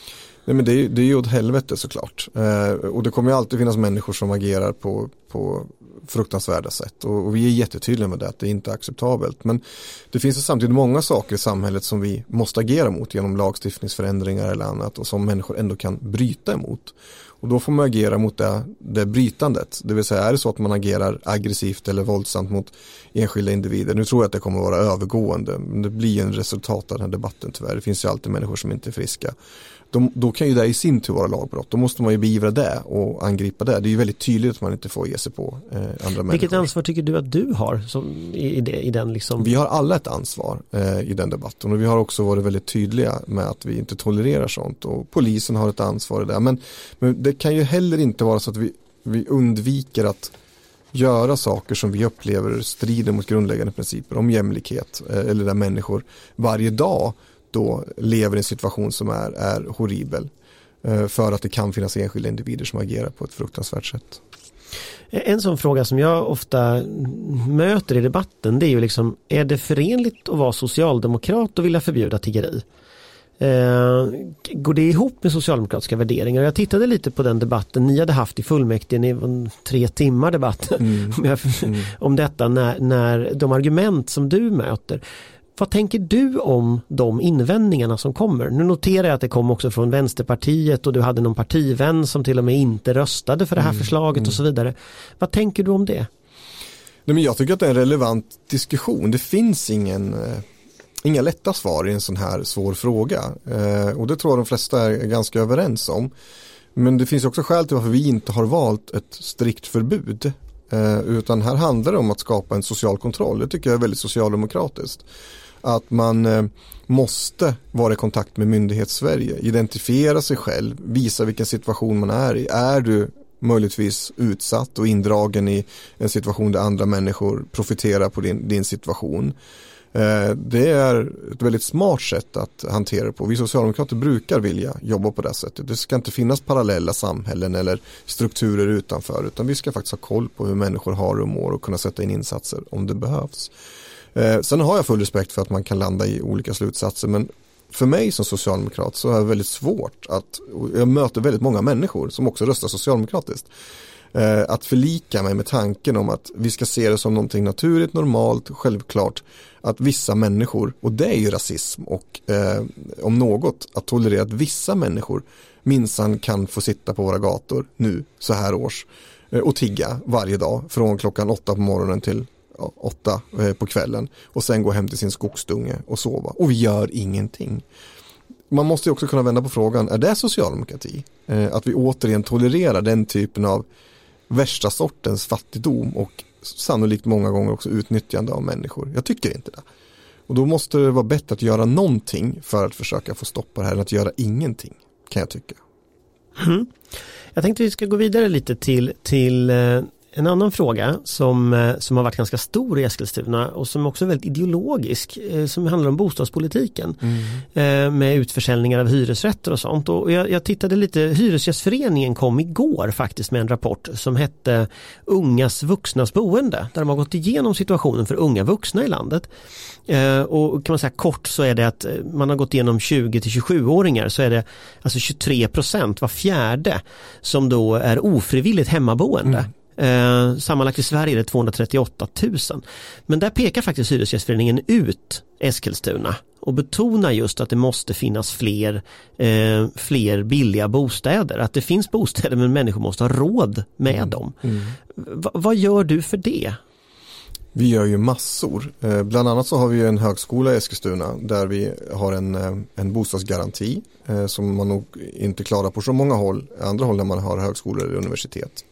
Speaker 2: Nej, men det är, det är ju åt helvete såklart. Eh, och det kommer ju alltid finnas människor som agerar på, på fruktansvärda sätt. Och, och vi är jättetydliga med det, att det är inte acceptabelt. Men det finns ju samtidigt många saker i samhället som vi måste agera mot genom lagstiftningsförändringar eller annat, och som människor ändå kan bryta emot. Och då får man agera mot det, det brytandet. Det vill säga, är det så att man agerar aggressivt eller våldsamt mot enskilda individer. Nu tror jag att det kommer att vara övergående. Men det blir en resultat av den här debatten tyvärr. Det finns ju alltid människor som inte är friska. De, då kan ju det i sin tur vara lagbrott. Då måste man ju beivra det och angripa det. Det är ju väldigt tydligt att man inte får ge sig på eh, andra människor.
Speaker 1: Vilket ansvar tycker du att du har som, i, det, i den liksom?
Speaker 2: Vi har alla ett ansvar eh, i den debatten, och vi har också varit väldigt tydliga med att vi inte tolererar sånt, och polisen har ett ansvar i det. Men, men det kan ju heller inte vara så att vi, vi undviker att göra saker som vi upplever strider mot grundläggande principer om jämlikhet, eh, eller där människor varje dag då lever i en situation som är, är horribel, eh, för att det kan finnas enskilda individer som agerar på ett fruktansvärt sätt.
Speaker 1: En sån fråga som jag ofta möter i debatten, det är ju liksom, är det förenligt att vara socialdemokrat och vilja förbjuda tiggeri? Eh, går det ihop med socialdemokratiska värderingar? Jag tittade lite på den debatten ni hade haft i fullmäktige, det var en tre timmar debatt mm. om, jag, mm. om detta, när, när de argument som du möter. Vad tänker du om de invändningarna som kommer? Nu noterar jag att det kom också från Vänsterpartiet, och du hade någon partivän som till och med inte röstade för det här mm, förslaget mm. och så vidare. Vad tänker du om det?
Speaker 2: Nej, men jag tycker att det är en relevant diskussion. Det finns ingen, eh, inga lätta svar i en sån här svår fråga. Eh, och det tror jag de flesta är ganska överens om. Men det finns också skäl till varför vi inte har valt ett strikt förbud. Eh, utan här handlar det om att skapa en social kontroll. Det tycker jag är väldigt socialdemokratiskt. Att man eh, måste vara i kontakt med myndighets-Sverige, identifiera sig själv, visa vilken situation man är i. Är du möjligtvis utsatt och indragen i en situation där andra människor profiterar på din, din situation? Eh, det är ett väldigt smart sätt att hantera det på. Vi socialdemokrater brukar vilja jobba på det sättet. Det ska inte finnas parallella samhällen eller strukturer utanför, utan vi ska faktiskt ha koll på hur människor har och mår och kunna sätta in insatser om det behövs. Eh, sen har jag full respekt för att man kan landa i olika slutsatser, men för mig som socialdemokrat så är det väldigt svårt att, jag möter väldigt många människor som också röstar socialdemokratiskt, eh, att förlika mig med tanken om att vi ska se det som någonting naturligt, normalt, självklart, att vissa människor, och det är ju rasism, och eh, om något att tolerera att vissa människor minsann kan få sitta på våra gator nu så här års eh, och tigga varje dag från klockan åtta på morgonen till åtta på kvällen och sen gå hem till sin skogsdunge och sova. Och vi gör ingenting. Man måste ju också kunna vända på frågan, är det socialdemokrati? Eh, att vi återigen tolererar den typen av värsta sortens fattigdom och sannolikt många gånger också utnyttjande av människor. Jag tycker inte det. Och då måste det vara bättre att göra någonting för att försöka få stoppa det här än att göra ingenting, kan jag tycka.
Speaker 1: Mm. Jag tänkte vi ska gå vidare lite till, till eh... en annan fråga som, som har varit ganska stor i Eskilstuna och som också är väldigt ideologisk, som handlar om bostadspolitiken mm. med utförsäljningar av hyresrätter och sånt. Och jag, jag tittade lite, Hyresgästföreningen kom igår faktiskt med en rapport som hette Ungas vuxnas boende, där de har gått igenom situationen för unga vuxna i landet. Och kan man säga kort så är det att man har gått igenom tjugo till tjugosju-åringar, så är det alltså tjugotre procent, var fjärde, som då är ofrivilligt hemmaboende. Mm. Eh, sammanlagt i Sverige är det tvåhundratrettioåtta tusen. Men där pekar faktiskt Hyresgästföreningen ut Eskilstuna och betonar just att det måste finnas fler, eh, fler billiga bostäder. Att det finns bostäder men människor måste ha råd med mm. dem. Mm. V- vad gör du för det?
Speaker 2: Vi gör ju massor. Eh, bland annat så har vi en högskola i Eskilstuna där vi har en, en bostadsgaranti eh, som man nog inte klarar på så många håll, andra håll där man har högskolor eller universitet.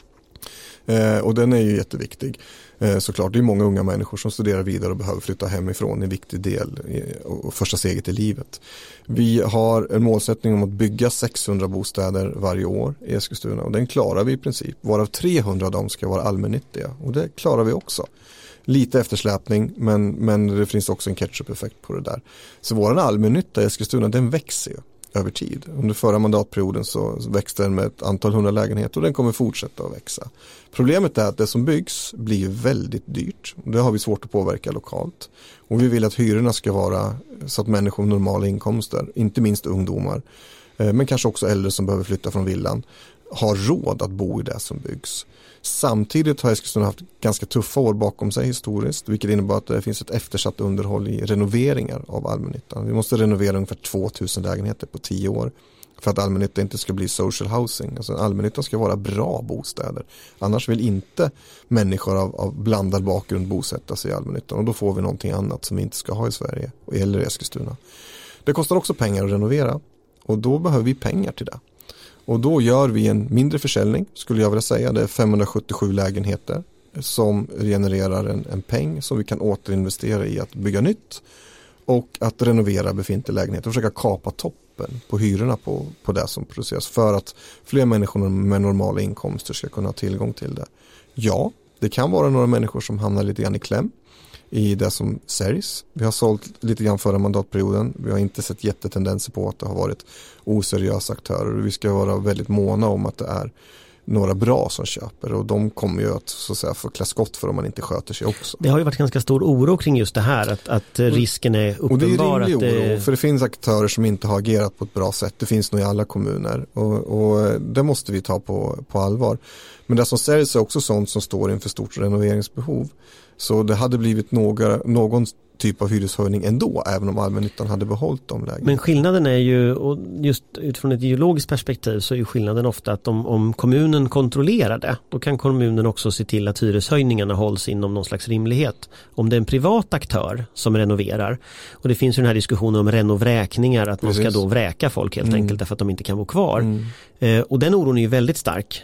Speaker 2: Eh, och den är ju jätteviktig. Eh, såklart, det är många unga människor som studerar vidare och behöver flytta hemifrån, en viktig del i, och första steget i livet. Vi har en målsättning om att bygga sexhundra bostäder varje år i Eskilstuna och den klarar vi i princip. Varav trehundra av dem ska vara allmännyttiga och det klarar vi också. Lite eftersläpning, men, men det finns också en catch-up-effekt på det där. Så vår allmännytta i Eskilstuna, den växer ju över tid. Under förra mandatperioden så växte den med ett antal hundra lägenheter och den kommer fortsätta att växa. Problemet är att det som byggs blir väldigt dyrt. Det har vi svårt att påverka lokalt. Och vi vill att hyrorna ska vara så att människor med normala inkomster, inte minst ungdomar, men kanske också äldre som behöver flytta från villan, har råd att bo i det som byggs. Samtidigt har Eskilstuna haft ganska tuffa år bakom sig historiskt, vilket innebär att det finns ett eftersatt underhåll i renoveringar av allmännyttan. Vi måste renovera ungefär tvåtusen lägenheter på tio år för att allmännyttan inte ska bli social housing. Alltså allmännyttan ska vara bra bostäder. Annars vill inte människor av, av blandad bakgrund bosätta sig i allmännyttan, och då får vi någonting annat som vi inte ska ha i Sverige eller i Eskilstuna. Det kostar också pengar att renovera, och då behöver vi pengar till det. Och då gör vi en mindre försäljning, skulle jag vilja säga. Det är femhundrasjuttiosju lägenheter som genererar en, en peng som vi kan återinvestera i att bygga nytt och att renovera befintliga lägenheter och försöka kapa toppen på hyrorna på, på det som produceras, för att fler människor med normala inkomster ska kunna ha tillgång till det. Ja, det kan vara några människor som hamnar lite grann i kläm i det som säljs. Vi har sålt lite grann förra mandatperioden. Vi har inte sett jättetendenser på att det har varit oseriösa aktörer. Vi ska vara väldigt måna om att det är några bra som köper, och de kommer ju att, så att säga, få klä skott för om man inte sköter sig också.
Speaker 1: Det har ju varit ganska stor oro kring just det här, att, att risken är uppenbar.
Speaker 2: Och det är rimlig
Speaker 1: att det...
Speaker 2: oro, för det finns aktörer som inte har agerat på ett bra sätt. Det finns nog i alla kommuner, och, och det måste vi ta på, på allvar. Men det som säljs är också sånt som står inför stort renoveringsbehov. Så det hade blivit några, någon typ av hyreshöjning ändå, även om allmännyttan hade behållit de lägen.
Speaker 1: Men skillnaden är ju, och just utifrån ett ideologiskt perspektiv, så är ju skillnaden ofta att om, om kommunen kontrollerar det, då kan kommunen också se till att hyreshöjningarna hålls inom någon slags rimlighet. Om det är en privat aktör som renoverar, och det finns ju den här diskussionen om renovräkningar, att man Precis. ska då vräka folk helt mm. enkelt därför att de inte kan bo kvar. Mm. Eh, och den oron är ju väldigt stark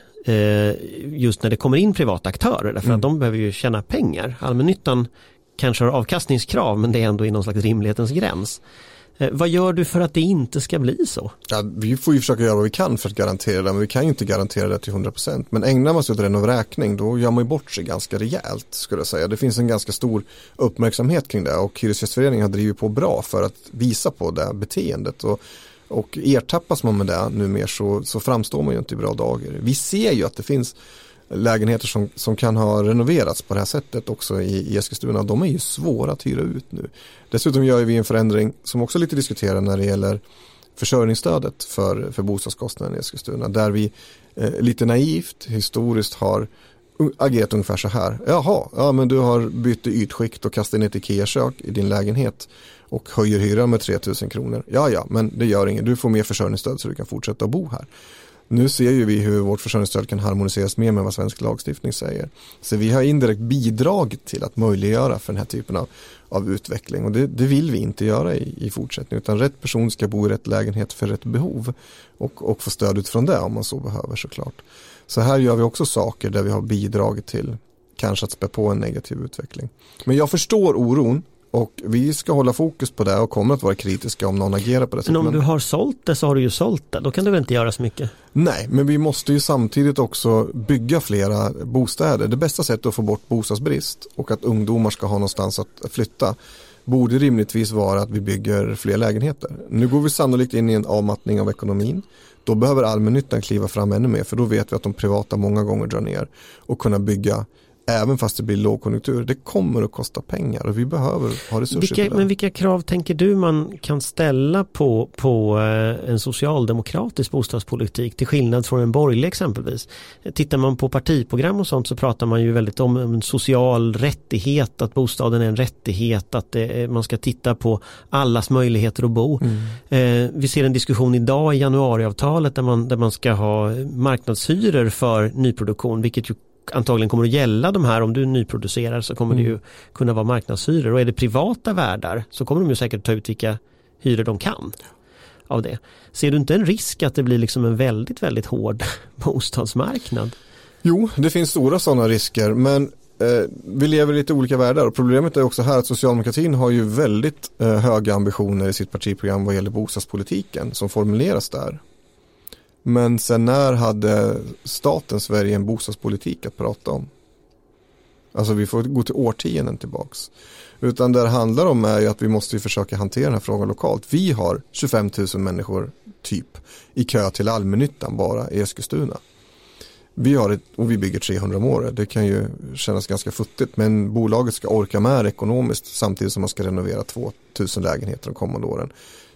Speaker 1: just när det kommer in privata aktörer, därför mm. att de behöver ju tjäna pengar. Allmännyttan kanske har avkastningskrav, men det är ändå i någon slags rimlighetens gräns. Eh, vad gör du för att det inte ska bli så?
Speaker 2: Ja, vi får ju försöka göra vad vi kan för att garantera det, men vi kan ju inte garantera det till hundra procent. Men ägnar man sig åt renovräkning, då gör man ju bort sig ganska rejält, skulle jag säga. Det finns en ganska stor uppmärksamhet kring det, och Hyresgästföreningen har drivit på bra för att visa på det beteendet, och Och ertappas man med det nu mer, så, så framstår man ju inte i bra dagar. Vi ser ju att det finns lägenheter som, som kan ha renoverats på det här sättet också i, i Eskilstuna. De är ju svåra att hyra ut nu. Dessutom gör vi en förändring som också lite diskuterar när det gäller försörjningsstödet för, för bostadskostnaden i Eskilstuna. Där vi eh, lite naivt historiskt har agerat ungefär så här. Jaha, ja, men du har bytt ytskikt och kastat in ett IKEA-kök i din lägenhet och höjer hyran med tre tusen kronor. Ja, ja, men det gör inget. Du får mer försörjningsstöd så du kan fortsätta att bo här. Nu ser ju vi hur vårt försörjningsstöd kan harmoniseras mer med vad svensk lagstiftning säger. Så vi har indirekt bidragit till att möjliggöra för den här typen av, av utveckling. Och det, det vill vi inte göra i, i fortsättningen. Utan rätt person ska bo i rätt lägenhet för rätt behov. Och, och få stöd utifrån det om man så behöver, såklart. Så här gör vi också saker där vi har bidragit till kanske att spä på en negativ utveckling. Men jag förstår oron. Och vi ska hålla fokus på det och kommer att vara kritiska om någon agerar på det sättet.
Speaker 1: Men om du har sålt det, så har du ju sålt det. Då kan du väl inte göra så mycket?
Speaker 2: Nej, men vi måste ju samtidigt också bygga flera bostäder. Det bästa sättet att få bort bostadsbrist och att ungdomar ska ha någonstans att flytta borde rimligtvis vara att vi bygger fler lägenheter. Nu går vi sannolikt in i en avmattning av ekonomin. Då behöver allmännyttan kliva fram ännu mer, för då vet vi att de privata många gånger drar ner och kunna bygga. Även fast det blir lågkonjunktur, det kommer att kosta pengar och vi behöver ha resurser
Speaker 1: vilka,
Speaker 2: till det.
Speaker 1: Men vilka krav tänker du man kan ställa på, på en socialdemokratisk bostadspolitik till skillnad från en borgerlig exempelvis? Tittar man på partiprogram och sånt, så pratar man ju väldigt om en social rättighet, att bostaden är en rättighet, att det, man ska titta på allas möjligheter att bo. Mm. Eh, vi ser en diskussion idag i januariavtalet där man, där man ska ha marknadshyror för nyproduktion, vilket ju antagligen kommer att gälla de här. Om du nyproducerar så kommer mm. det ju kunna vara marknadshyror, och är det privata värdar så kommer de ju säkert ta ut vilka hyror de kan av det. Ser du inte en risk att det blir liksom en väldigt, väldigt hård bostadsmarknad?
Speaker 2: Jo, det finns stora sådana risker, men eh, vi lever i lite olika världar, och problemet är också här att socialdemokratin har ju väldigt eh, höga ambitioner i sitt partiprogram vad gäller bostadspolitiken som formuleras där. Men sen när hade staten Sverige en bostadspolitik att prata om? Alltså vi får gå till årtionden tillbaks. Utan det det handlar om är ju att vi måste försöka hantera den här frågan lokalt. Vi har tjugofem tusen människor typ i kö till allmännyttan bara i Eskilstuna. Vi har ett, och vi bygger trehundra om året. Det kan ju kännas ganska futtigt, men bolaget ska orka med ekonomiskt samtidigt som man ska renovera två tusen lägenheter de kommande åren.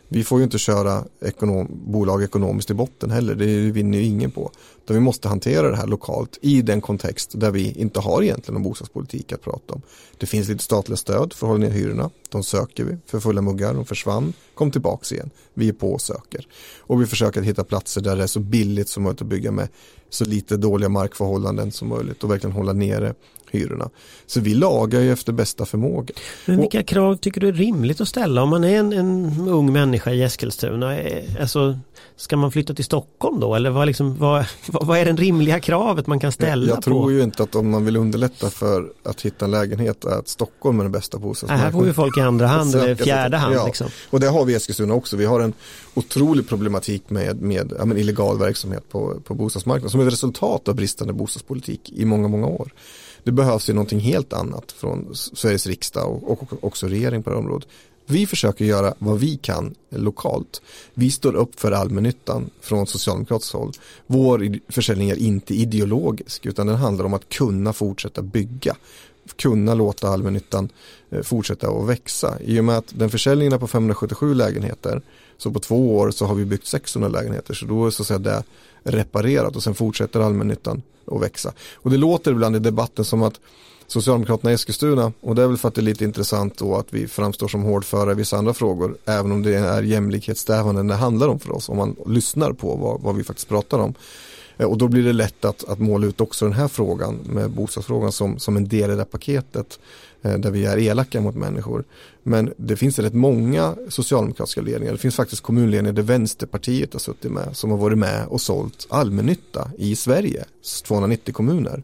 Speaker 2: Vi får ju inte köra ekonom, bolag ekonomiskt i botten heller, det vinner ju ingen på. Utan vi måste hantera det här lokalt i den kontext där vi inte har egentligen någon bostadspolitik att prata om. Det finns lite statliga stöd för att hålla ner hyrorna, de söker vi för fulla muggar, de försvann, kom tillbaka igen. Vi är på och söker. Och vi försöker hitta platser där det är så billigt som möjligt att bygga med så lite dåliga markförhållanden som möjligt och verkligen hålla nere hyrorna. Så vi lagar ju efter bästa förmåga.
Speaker 1: Men vilka och, krav tycker du är rimligt att ställa om man är en, en ung människa i Eskilstuna? Alltså, ska man flytta till Stockholm då? Eller vad, liksom, vad, vad är det rimliga kravet man kan ställa
Speaker 2: jag, jag
Speaker 1: på?
Speaker 2: tror ju inte att om man vill underlätta för att hitta en lägenhet att Stockholm är den bästa bostadsmarknaden.
Speaker 1: Här får ju folk i andra hand eller fjärde hand.
Speaker 2: Ja.
Speaker 1: Liksom.
Speaker 2: Och det har vi i Eskilstuna också. Vi har en otrolig problematik med, med ja, men illegal verksamhet på, på bostadsmarknaden som är ett resultat av bristande bostadspolitik i många, många år. Det behövs ju någonting helt annat från Sveriges riksdag och, och också regering på det området. Vi försöker göra vad vi kan lokalt. Vi står upp för allmännyttan från socialdemokratiskt håll. Vår försäljning är inte ideologisk utan den handlar om att kunna fortsätta bygga. Kunna låta allmännyttan fortsätta att växa. I och med att den försäljningen är på femhundrasjuttiosju lägenheter så på två år så har vi byggt sexhundra lägenheter så då är så att säga det reparerat och sen fortsätter allmännyttan att växa. Och det låter ibland i debatten som att Socialdemokraterna i Eskilstuna, och det är väl för att det är lite intressant då att vi framstår som hårdföra i vissa andra frågor, även om det är jämlikhetssträvanden det handlar om för oss, om man lyssnar på vad, vad vi faktiskt pratar om. Och då blir det lätt att, att måla ut också den här frågan med bostadsfrågan som, som en del i det paketet där vi är elaka mot människor. Men det finns rätt många socialdemokratiska ledningar. Det finns faktiskt kommunledningar där Vänsterpartiet har suttit med som har varit med och sålt allmännytta i Sverige, tvåhundranittio kommuner.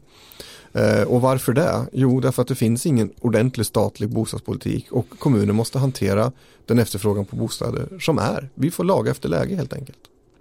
Speaker 2: Och varför det? Jo, därför att det finns ingen ordentlig statlig bostadspolitik och kommuner måste hantera den efterfrågan på bostäder som är. Vi får laga efter läge helt enkelt.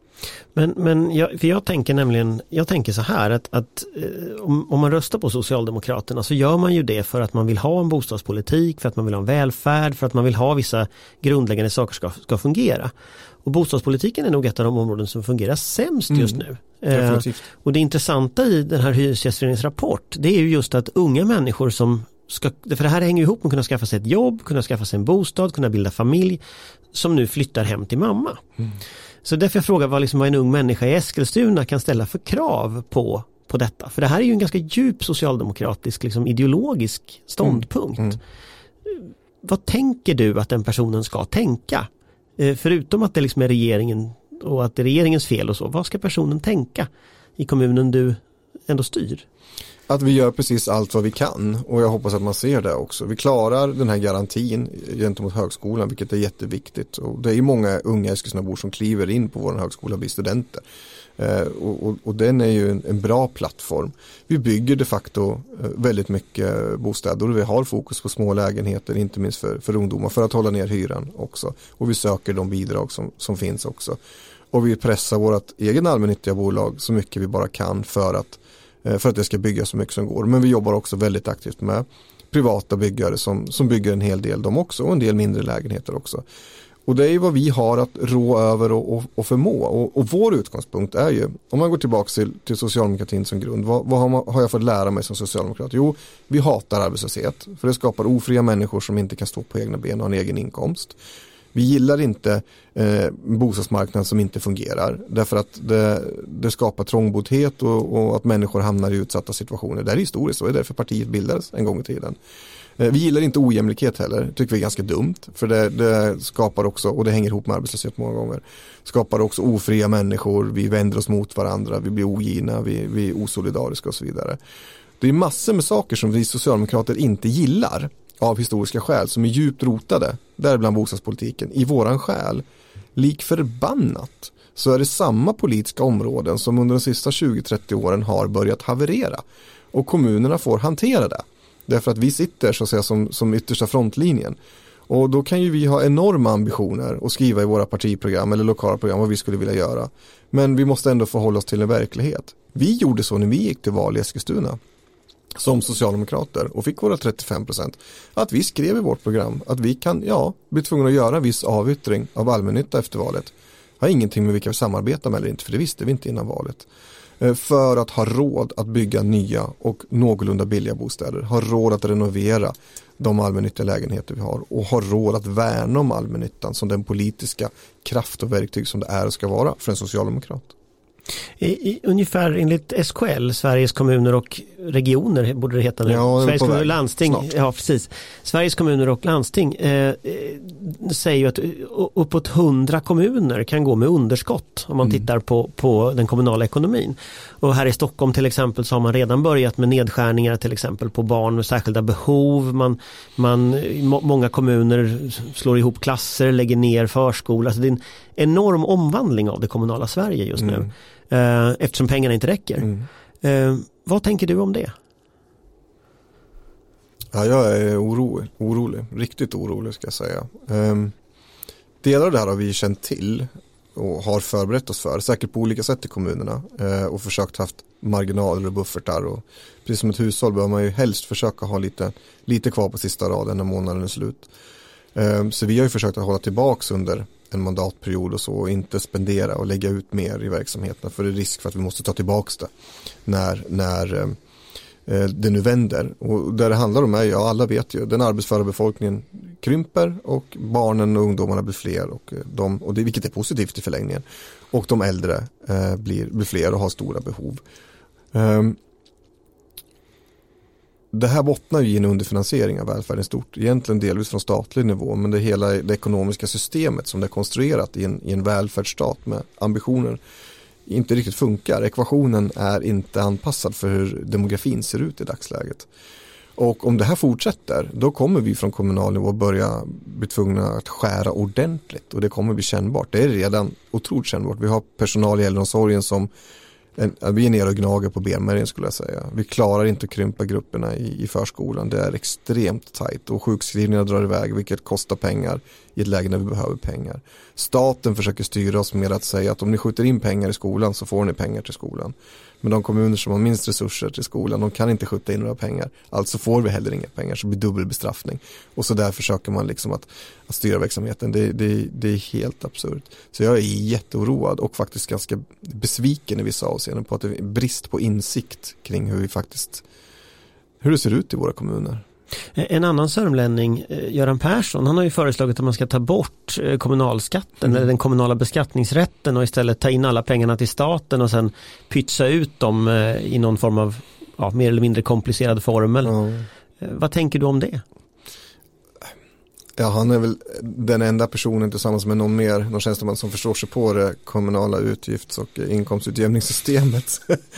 Speaker 1: Men, men jag, för jag tänker nämligen, jag tänker så här att, att eh, om, om man röstar på Socialdemokraterna så gör man ju det för att man vill ha en bostadspolitik, för att man vill ha en välfärd, för att man vill ha vissa grundläggande saker ska, ska fungera. Och bostadspolitiken är nog ett av de områden som fungerar sämst mm. just nu. Eh, och det intressanta i den här hyresgästföreningens rapport, det är ju just att unga människor som ska, för det här hänger ihop med att kunna skaffa sig ett jobb, kunna skaffa sig en bostad, kunna bilda familj, som nu flyttar hem till mamma. Mm. Så därför jag frågar vad, liksom, vad en ung människa i Eskilstuna kan ställa för krav på, på detta. För det här är ju en ganska djup socialdemokratisk liksom, ideologisk ståndpunkt. Mm. Mm. Vad tänker du att den personen ska tänka? Eh, förutom att det liksom är regeringen och att det är regeringens fel och så. Vad ska personen tänka i kommunen du ändå styr?
Speaker 2: Att vi gör precis allt vad vi kan och jag hoppas att man ser det också. Vi klarar den här garantin gentemot högskolan, vilket är jätteviktigt. Och det är ju många unga Eskilstunabor som kliver in på vår högskola och blir studenter. Eh, och, och, och den är ju en, en bra plattform. Vi bygger de facto eh, väldigt mycket bostäder och vi har fokus på små lägenheter, inte minst för, för ungdomar, för att hålla ner hyran också. Och vi söker de bidrag som, som finns också. Och vi pressar vårt egen allmännyttiga bolag så mycket vi bara kan för att för att det ska byggas så mycket som går. Men vi jobbar också väldigt aktivt med privata byggare som, som bygger en hel del de också och en del mindre lägenheter också. Och det är ju vad vi har att rå över och, och, och förmå. Och, och vår utgångspunkt är ju, om man går tillbaka till, till socialdemokratin som grund, vad, vad har, man, har jag fått lära mig som socialdemokrat? Jo, vi hatar arbetslöshet för det skapar ofria människor som inte kan stå på egna ben och ha en egen inkomst. Vi gillar inte eh, bostadsmarknaden som inte fungerar därför att det, det skapar trångboddhet och, och att människor hamnar i utsatta situationer. Det är historiskt och det är därför partiet bildades en gång i tiden. Eh, vi gillar inte ojämlikhet heller, tycker vi är ganska dumt för det, det skapar också, och det hänger ihop med arbetslöshet många gånger, skapar också ofria människor, vi vänder oss mot varandra, vi blir ogina, vi, vi är osolidariska och så vidare. Det är massor med saker som vi socialdemokrater inte gillar av historiska skäl som är djupt rotade där bland bostadspolitiken i våran själ. Lik förbannat så är det samma politiska områden som under de sista tjugo till trettio åren har börjat haverera och kommunerna får hantera det därför att vi sitter så att säga som, som yttersta frontlinjen och då kan ju vi ha enorma ambitioner och skriva i våra partiprogram eller lokala program vad vi skulle vilja göra, men vi måste ändå förhålla oss till en verklighet. Vi gjorde så när vi gick till val i Eskilstuna som socialdemokrater och fick våra trettiofem procent, att vi skrev i vårt program att vi kan, ja, bli tvungna att göra en viss avyttring av allmännytta efter valet. Har ingenting med vilka vi samarbetar med eller inte, för det visste vi inte innan valet. för att ha råd att bygga nya och någorlunda billiga bostäder, ha råd att renovera de allmännyttiga lägenheter vi har och ha råd att värna om allmännyttan som den politiska kraft och verktyg som det är och ska vara för en socialdemokrat.
Speaker 1: I, i, ungefär enligt S K L, Sveriges kommuner och regioner borde det heta nu.
Speaker 2: Ja,
Speaker 1: Sveriges kommuner och landsting,
Speaker 2: snart.
Speaker 1: ja precis. Sveriges kommuner och landsting eh, säger ju att uppåt hundra kommuner kan gå med underskott om man mm. tittar på, på den kommunala ekonomin. Och här i Stockholm till exempel så har man redan börjat med nedskärningar till exempel på barn med särskilda behov. Man, man, må, många kommuner slår ihop klasser, lägger ner förskola. Alltså det är en enorm omvandling av det kommunala Sverige just nu. Mm. Eftersom pengarna inte räcker. Mm. Eh, vad tänker du om det?
Speaker 2: Ja, jag är orolig, orolig. Riktigt orolig ska jag säga. Eh, delar av det här har vi känt till och har förberett oss för. Säkert på olika sätt i kommunerna. Eh, och försökt haft marginaler och buffertar. Och precis som ett hushåll bör man ju helst försöka ha lite, lite kvar på sista raden när månaden är slut. Eh, så vi har ju försökt att hålla tillbaks under en mandatperiod och så och inte spendera och lägga ut mer i verksamheten för det är risk för att vi måste ta tillbaka det när, när eh, det nu vänder. Och där det handlar om är, ja alla vet ju, den arbetsföra befolkningen krymper och barnen och ungdomarna blir fler och de, och det, vilket är positivt i förlängningen. Och de äldre eh, blir, blir fler och har stora behov. Um, Det här bottnar ju i en underfinansiering av välfärden stort. Egentligen delvis från statlig nivå, men det är hela det ekonomiska systemet som det är konstruerat i en, i en välfärdsstat med ambitioner inte riktigt funkar. Ekvationen är inte anpassad för hur demografin ser ut i dagsläget. Och om det här fortsätter, då kommer vi från kommunal nivå börja bli tvungna att skära ordentligt och det kommer bli kännbart. Det är redan otroligt kännbart. Vi har personal i äldreomsorgen som En, vi är nere och gnager på benmärgen skulle jag säga. Vi klarar inte att krympa grupperna i, i förskolan. Det är extremt tajt och sjukskrivningarna drar iväg vilket kostar pengar i ett läge när vi behöver pengar. Staten försöker styra oss med att säga att om ni skjuter in pengar i skolan så får ni pengar till skolan. Men de kommuner som har minst resurser till skolan, de kan inte skjuta in några pengar. Alltså får vi heller inga pengar, så blir dubbel bestraffning. Och så där försöker man liksom att, att styra verksamheten. Det, det, det är helt absurt. Så jag är jätteoroad och faktiskt ganska besviken i vissa avseenden på att det är brist på insikt kring hur vi faktiskt, hur det ser ut i våra kommuner.
Speaker 1: En annan sörmlänning, Göran Persson, han har ju föreslagit att man ska ta bort kommunalskatten mm. eller den kommunala beskattningsrätten och istället ta in alla pengarna till staten och sen pytsa ut dem i någon form av ja, mer eller mindre komplicerad formel. Mm. Vad tänker du om det?
Speaker 2: Ja, han är väl den enda personen tillsammans med någon mer, någon tjänsteman som förstår sig på det kommunala utgifts- och inkomstutjämningssystemet.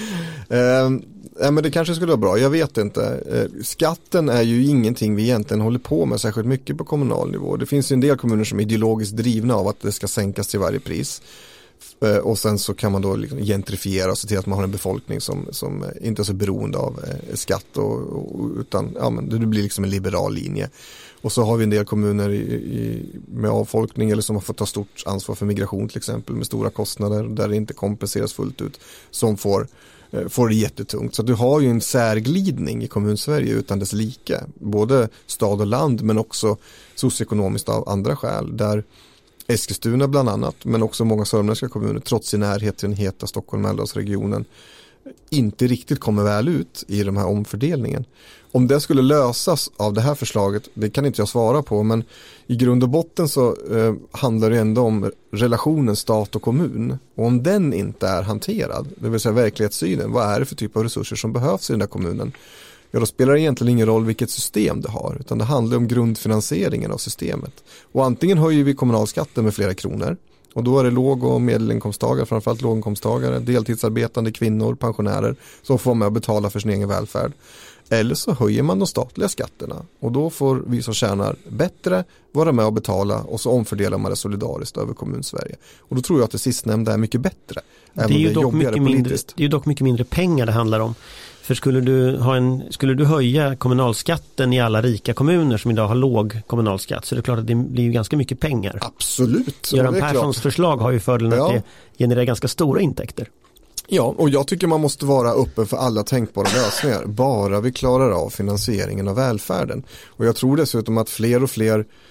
Speaker 2: eh, ja, men det kanske skulle vara bra, jag vet inte. Eh, skatten är ju ingenting vi egentligen håller på med särskilt mycket på kommunal nivå. Det finns ju en del kommuner som är ideologiskt drivna av att det ska sänkas till varje pris. Eh, och sen så kan man då liksom gentrifiera och se till att man har en befolkning som, som inte är så beroende av eh, skatt och, och, utan ja, men det blir liksom en liberal linje. Och så har vi en del kommuner i, i, med avfolkning eller som har fått ta stort ansvar för migration till exempel med stora kostnader där det inte kompenseras fullt ut som får, eh, får det jättetungt. Så du har ju en särglidning i kommunsverige utan dess like. Både stad och land men också socioekonomiskt av andra skäl där Eskilstuna bland annat men också många sörmländska kommuner trots sin närhet till den heta Stockholm-Mälardalsregionen inte riktigt kommer väl ut i de här omfördelningen. Om det skulle lösas av det här förslaget, det kan inte jag svara på, men i grund och botten så eh, handlar det ändå om relationen stat och kommun. Och om den inte är hanterad, det vill säga verklighetssynen, vad är det för typ av resurser som behövs i den där kommunen? Ja, då spelar det egentligen ingen roll vilket system det har, utan det handlar om grundfinansieringen av systemet. Och antingen höjer vi kommunalskatten med flera kronor, och då är det låg- och medelinkomsttagare, framförallt låginkomsttagare, deltidsarbetande kvinnor, pensionärer som får med att betala för sin egen välfärd. Eller så höjer man de statliga skatterna och då får vi som tjänar bättre vara med och betala och så omfördelar man det solidariskt över kommunsverige. Och då tror jag att det sistnämnda är mycket bättre.
Speaker 1: Det är, ju dock mycket mindre, det är ju dock mycket mindre pengar det handlar om. För skulle du, ha en, skulle du höja kommunalskatten i alla rika kommuner som idag har låg kommunalskatt så är det klart att det blir ju ganska mycket pengar.
Speaker 2: Absolut.
Speaker 1: Göran Perssons förslag har ju fördelen ja. att det genererar ganska stora intäkter.
Speaker 2: Ja, och jag tycker man måste vara öppen för alla tänkbara lösningar. Bara vi klarar av finansieringen av välfärden. Och jag tror dessutom att fler och fler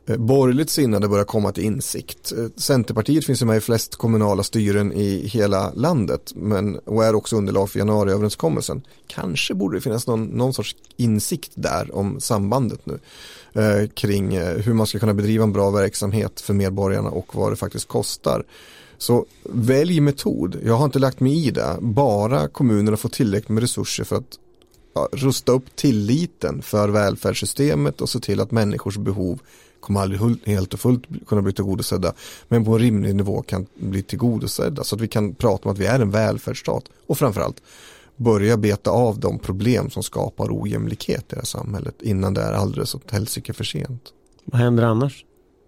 Speaker 2: borgerligt sinnade börjar komma till insikt. Centerpartiet finns ju med i flest kommunala styren i hela landet, men, och är också underlag för januariöverenskommelsen. Kanske borde det finnas någon, någon sorts insikt där om sambandet nu eh, kring eh, hur man ska kunna bedriva en bra verksamhet för medborgarna och vad det faktiskt kostar. Så välj metod. Jag har inte lagt mig i det. Bara kommunerna får tillräckligt med resurser för att ja, rusta upp tilliten för välfärdssystemet och se till att människors behov kommer aldrig helt och fullt kunna bli tillgodosedda, men på en rimlig nivå kan bli tillgodosedda så att vi kan prata om att vi är en välfärdsstat och framförallt börja beta av de problem som skapar ojämlikhet i det här samhället innan det är alldeles åt helsike för sent.
Speaker 1: Vad händer annars?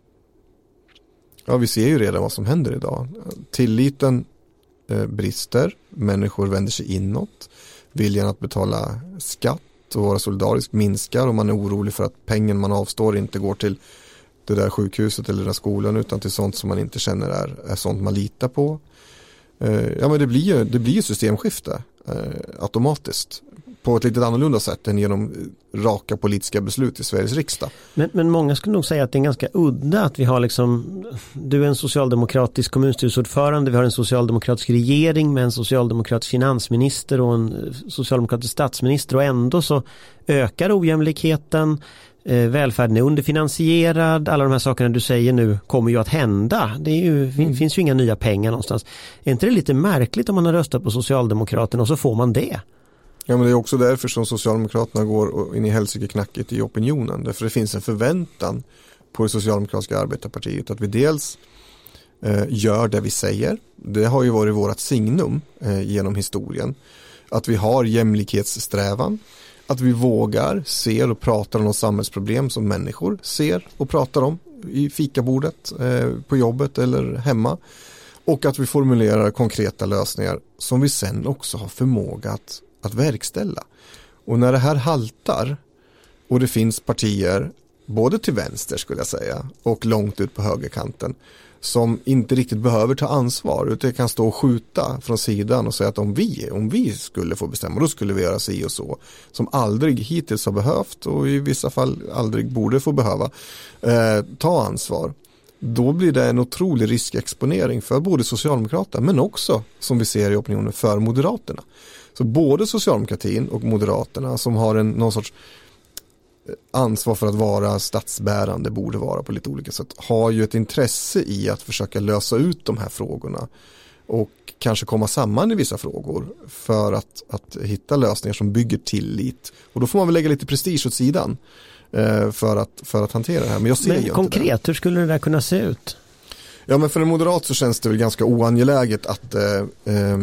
Speaker 2: Ja, vi ser ju redan vad som händer idag. Tilliten eh, brister, människor vänder sig inåt, viljan att betala skatt och vara solidarisk minskar och man är orolig för att pengen man avstår inte går till det där sjukhuset eller den där skolan utan till sånt som man inte känner är, är sånt man litar på. Eh, ja, men det blir ju, det blir ju systemskifte eh, automatiskt på ett lite annorlunda sätt än genom raka politiska beslut i Sveriges riksdag.
Speaker 1: Men, men många skulle nog säga att det är ganska udda att vi har liksom, du är en socialdemokratisk kommunstyrelseordförande, vi har en socialdemokratisk regering med en socialdemokratisk finansminister och en socialdemokratisk statsminister och ändå så ökar ojämlikheten, eh, välfärden är underfinansierad, alla de här sakerna du säger nu kommer ju att hända. Det är ju, mm. finns ju inga nya pengar någonstans. Är inte det lite märkligt om man har röstat på Socialdemokraterna och så får man det?
Speaker 2: Ja, men det är också därför som Socialdemokraterna går in i helsike knacket i opinionen. Därför det finns en förväntan på det socialdemokratiska arbetarpartiet att vi dels eh, gör det vi säger. Det har ju varit vårt signum eh, genom historien. Att vi har jämlikhetssträvan. Att vi vågar, ser och pratar om de samhällsproblem som människor ser och pratar om i fikabordet, eh, på jobbet eller hemma. Och att vi formulerar konkreta lösningar som vi sen också har förmåga att att verkställa. Och när det här haltar och det finns partier både till vänster skulle jag säga och långt ut på högerkanten som inte riktigt behöver ta ansvar utan kan stå och skjuta från sidan och säga att om vi, om vi skulle få bestämma då skulle vi göra si och så som aldrig hittills har behövt och i vissa fall aldrig borde få behöva eh, ta ansvar. Då blir det en otrolig riskexponering för både Socialdemokraterna men också som vi ser i opinionen för Moderaterna. Så både socialdemokratin och Moderaterna som har en, någon sorts ansvar för att vara statsbärande borde vara på lite olika sätt har ju ett intresse i att försöka lösa ut de här frågorna och kanske komma samman i vissa frågor för att, att hitta lösningar som bygger tillit. Och då får man väl lägga lite prestige åt sidan eh, för, att, för att hantera det här. Men jag ser
Speaker 1: men
Speaker 2: ju
Speaker 1: konkret,
Speaker 2: inte det.
Speaker 1: Hur skulle det där kunna se ut?
Speaker 2: Ja, men för en moderat så känns det väl ganska oangeläget att eh, eh,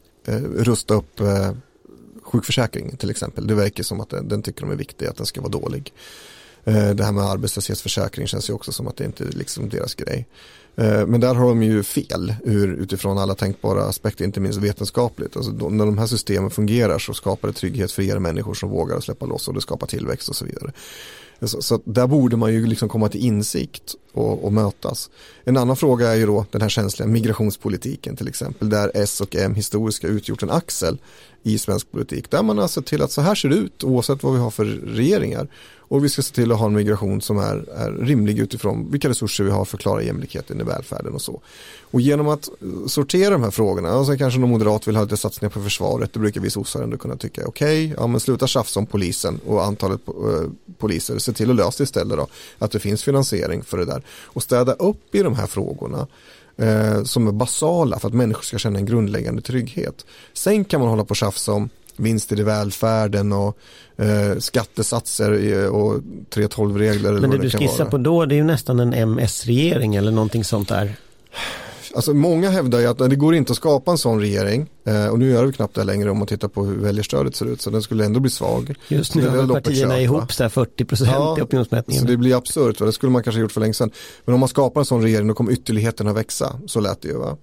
Speaker 2: rusta upp eh, sjukförsäkringen till exempel. Det verkar som att den, den tycker de är viktig, att den ska vara dålig. Eh, det här med arbetslöshetsförsäkring känns ju också som att det inte är liksom deras grej. Eh, men där har de ju fel ur, utifrån alla tänkbara aspekter, inte minst vetenskapligt. Alltså då, när de här systemen fungerar så skapar det trygghet för er människor som vågar släppa loss och det skapar tillväxt och så vidare. Så, så där borde man ju liksom komma till insikt och, och mötas. En annan fråga är ju då den här känsliga migrationspolitiken till exempel, där S och M historiskt har utgjort en axel i svensk politik, där man har sett till att så här ser det ut oavsett vad vi har för regeringar och vi ska se till att ha en migration som är, är rimlig utifrån vilka resurser vi har för att klara jämlikheten i välfärden och så. Och genom att sortera de här frågorna, och sen kanske någon moderat vill ha lite satsningar på försvaret, det brukar vi sossar ändå kunna tycka okej, okay, ja men sluta tjafsa om polisen och antalet uh, poliser, se till att lösa istället då att det finns finansiering för det där och städa upp i de här frågorna eh, som är basala för att människor ska känna en grundläggande trygghet. Sen kan man hålla på och tjafsa om vinster i välfärden och eh, skattesatser och tre tolv-regler.
Speaker 1: Men det, det du skissar på då, det är ju nästan en M S-regering eller någonting sånt där.
Speaker 2: Alltså många hävdar ju att det går inte att skapa en sån regering eh, och nu gör vi knappt det längre om man tittar på hur väljarstödet ser ut så den skulle ändå bli svag.
Speaker 1: Just nu har partierna köp, ihop så här fyrtio procent ja, i opinionsmätningen.
Speaker 2: Så det blir absurt, va? Det skulle man kanske gjort för länge sedan. Men om man skapar en sån regering då kommer ytterligheterna växa, så lät det ju va.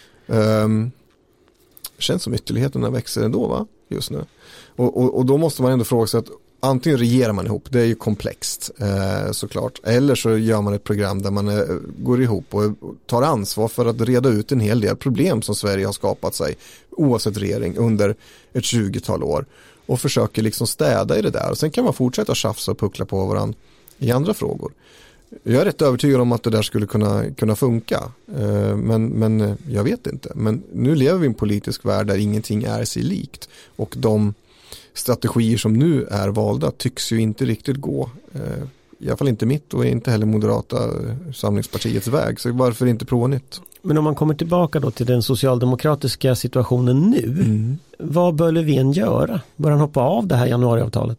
Speaker 2: Um, känns som ytterligheterna växer ändå va, just nu. Och, och, och då måste man ändå fråga sig att antingen regerar man ihop, det är ju komplext eh, såklart, eller så gör man ett program där man eh, går ihop och tar ansvar för att reda ut en hel del problem som Sverige har skapat sig oavsett regering under ett tjugotal år och försöker liksom städa i det där och sen kan man fortsätta tjafsa och puckla på varandra i andra frågor. Jag är rätt övertygad om att det där skulle kunna, kunna funka. Men, men jag vet inte. Men nu lever vi i en politisk värld där ingenting är sig likt. Och de strategier som nu är valda tycks ju inte riktigt gå. I alla fall inte mitt och inte heller Moderata samlingspartiets väg. Så varför inte prova nytt?
Speaker 1: Men om man kommer tillbaka då till den socialdemokratiska situationen nu. Mm. Vad bör Löfven göra? Bör han hoppa av det här januariavtalet?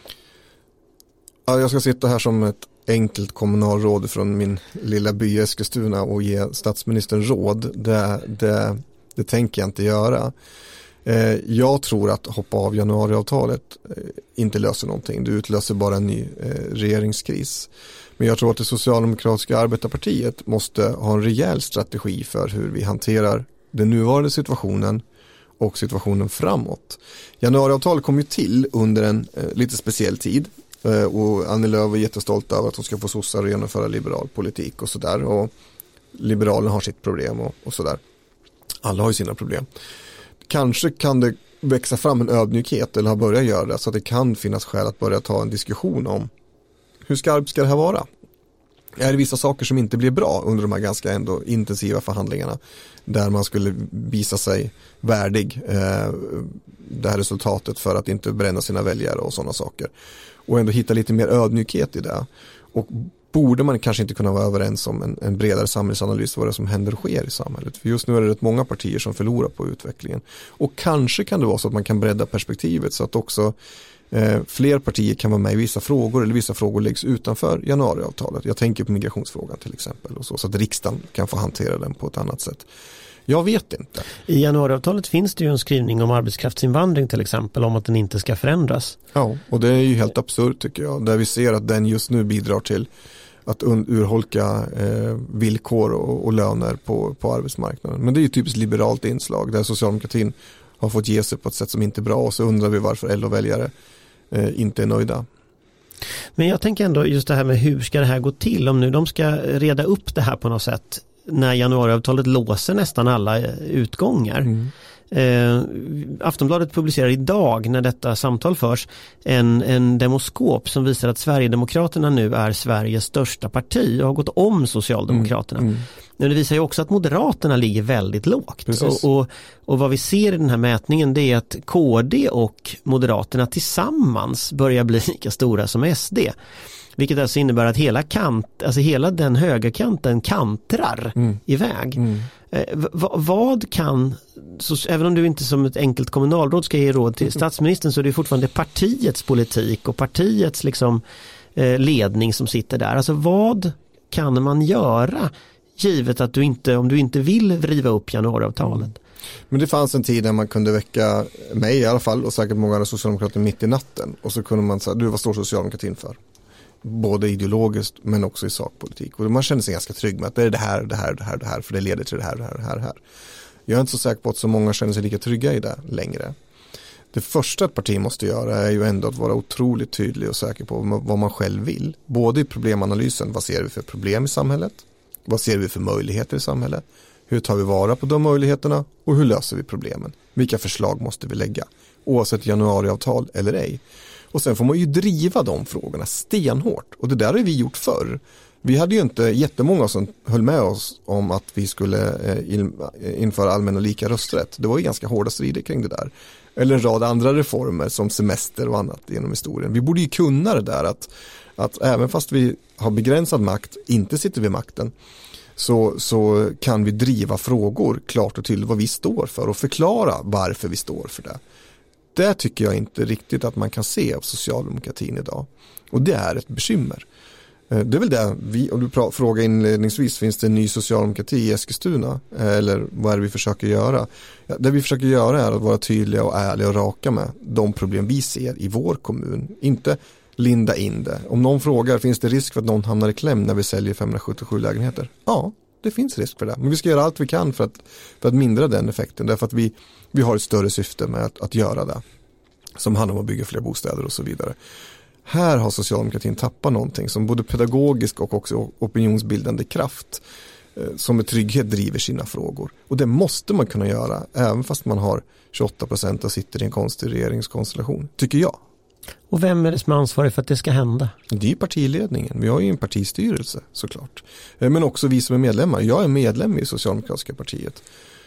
Speaker 2: Ja, jag ska sitta här som ett enkelt kommunalråd från min lilla by Eskilstuna och ge statsministern råd. Det, det, det tänker jag inte göra. Eh, jag tror att hoppa av januariavtalet eh, inte löser någonting. Det utlöser bara en ny eh, regeringskris. Men jag tror att det socialdemokratiska arbetarpartiet måste ha en rejäl strategi för hur vi hanterar den nuvarande situationen och situationen framåt. Januariavtalet kom ju till under en eh, lite speciell tid. Och Annie Lööf är jättestolt över att hon ska få sossar och genomföra liberal politik och sådär. Och Liberalerna har sitt problem och, och sådär. Alla har ju sina problem. Kanske kan det växa fram en ödmjukhet eller har börjat göra det så att det kan finnas skäl att börja ta en diskussion om hur skarpt ska det här vara? Är det vissa saker som inte blir bra under de här ganska ändå intensiva förhandlingarna där man skulle visa sig värdig eh, det här resultatet för att inte bränna sina väljare och sådana saker. Och ändå hitta lite mer ödmjukhet i det. Och borde man kanske inte kunna vara överens om en, en bredare samhällsanalys vad det som händer och sker i samhället. För just nu är det rätt många partier som förlorar på utvecklingen. Och kanske kan det vara så att man kan bredda perspektivet så att också eh, fler partier kan vara med i vissa frågor eller vissa frågor läggs utanför januariavtalet. Jag tänker på migrationsfrågan till exempel och så, så att riksdagen kan få hantera den på ett annat sätt. Jag vet inte.
Speaker 1: I januariavtalet finns det ju en skrivning om arbetskraftsinvandring till exempel, om att den inte ska förändras.
Speaker 2: Ja, och det är ju helt absurt tycker jag. Där vi ser att den just nu bidrar till att urholka eh, villkor och, och löner på, på arbetsmarknaden. Men det är ju typiskt liberalt inslag där socialdemokratin har fått ge sig på ett sätt som inte är bra och så undrar vi varför L O-väljare eh, inte är nöjda.
Speaker 1: Men jag tänker ändå just det här med hur ska det här gå till om nu de ska reda upp det här på något sätt när januariavtalet låser nästan alla utgångar. Mm. Eh, Aftonbladet publicerar idag när detta samtal förs en, en demoskop som visar att Sverigedemokraterna nu är Sveriges största parti och har gått om Socialdemokraterna. Mm. Mm. Men det visar ju också att Moderaterna ligger väldigt lågt. Och, och, och vad vi ser i den här mätningen det är att K D och Moderaterna tillsammans börjar bli lika stora som S D. Vilket alltså innebär att hela, kant, alltså hela den högerkanten kantrar mm. iväg. Mm. Eh, v- vad kan, så, även om du inte som ett enkelt kommunalråd ska ge råd till statsministern så är det fortfarande partiets politik och partiets liksom, eh, ledning som sitter där. Alltså vad kan man göra givet att du inte, om du inte vill riva upp januariavtalet? Mm.
Speaker 2: Men det fanns en tid där man kunde väcka mig i alla fall och säkert många andra socialdemokrater mitt i natten och så kunde man säga, du vad står socialdemokratin för? Både ideologiskt men också i sakpolitik. Och man känner sig ganska trygg med att det är det här, det här, det här, det här för det leder till det här, det här, det här, det här. Jag är inte så säker på att så många känner sig lika trygga i det längre. Det första ett parti måste göra är ju ändå att vara otroligt tydlig och säker på vad man själv vill. Både i problemanalysen, vad ser vi för problem i samhället? Vad ser vi för möjligheter i samhället? Hur tar vi vara på de möjligheterna? Och hur löser vi problemen? Vilka förslag måste vi lägga? Oavsett januariavtal eller ej. Och sen får man ju driva de frågorna stenhårt. Och det där har vi gjort förr. Vi hade ju inte jättemånga som höll med oss om att vi skulle införa allmän och lika rösträtt. Det var ju ganska hårda strider kring det där. Eller en rad andra reformer som semester och annat genom historien. Vi borde ju kunna det där att, att även fast vi har begränsad makt, inte sitter vid makten, så, så kan vi driva frågor klart och tydligt vad vi står för och förklara varför vi står för det. Det tycker jag inte riktigt att man kan se av socialdemokratin idag. Och det är ett bekymmer. Det är väl det, vi, om du frågar inledningsvis, finns det en ny socialdemokrati i Eskilstuna? Eller vad är det vi försöker göra? Ja, det vi försöker göra är att vara tydliga och ärliga och raka med de problem vi ser i vår kommun. Inte linda in det. Om någon frågar, finns det risk för att någon hamnar i kläm när vi säljer femhundrasjuttiosju lägenheter? Ja, det finns risk för det. Men vi ska göra allt vi kan för att, för att mindra den effekten. Därför att vi, vi har ett större syfte med att, att göra det. Som handlar om att bygga fler bostäder och så vidare. Här har socialdemokratin tappat någonting som både pedagogisk och också opinionsbildande kraft eh, som med trygghet driver sina frågor. Och det måste man kunna göra även fast man har tjugoåtta procent och sitter i en konstig regeringskonstellation, tycker jag.
Speaker 1: Och vem är det som är ansvarig för att det ska hända?
Speaker 2: Det är partiledningen. Vi har ju en partistyrelse såklart. Men också vi som är medlemmar. Jag är medlem i Socialdemokratiska partiet.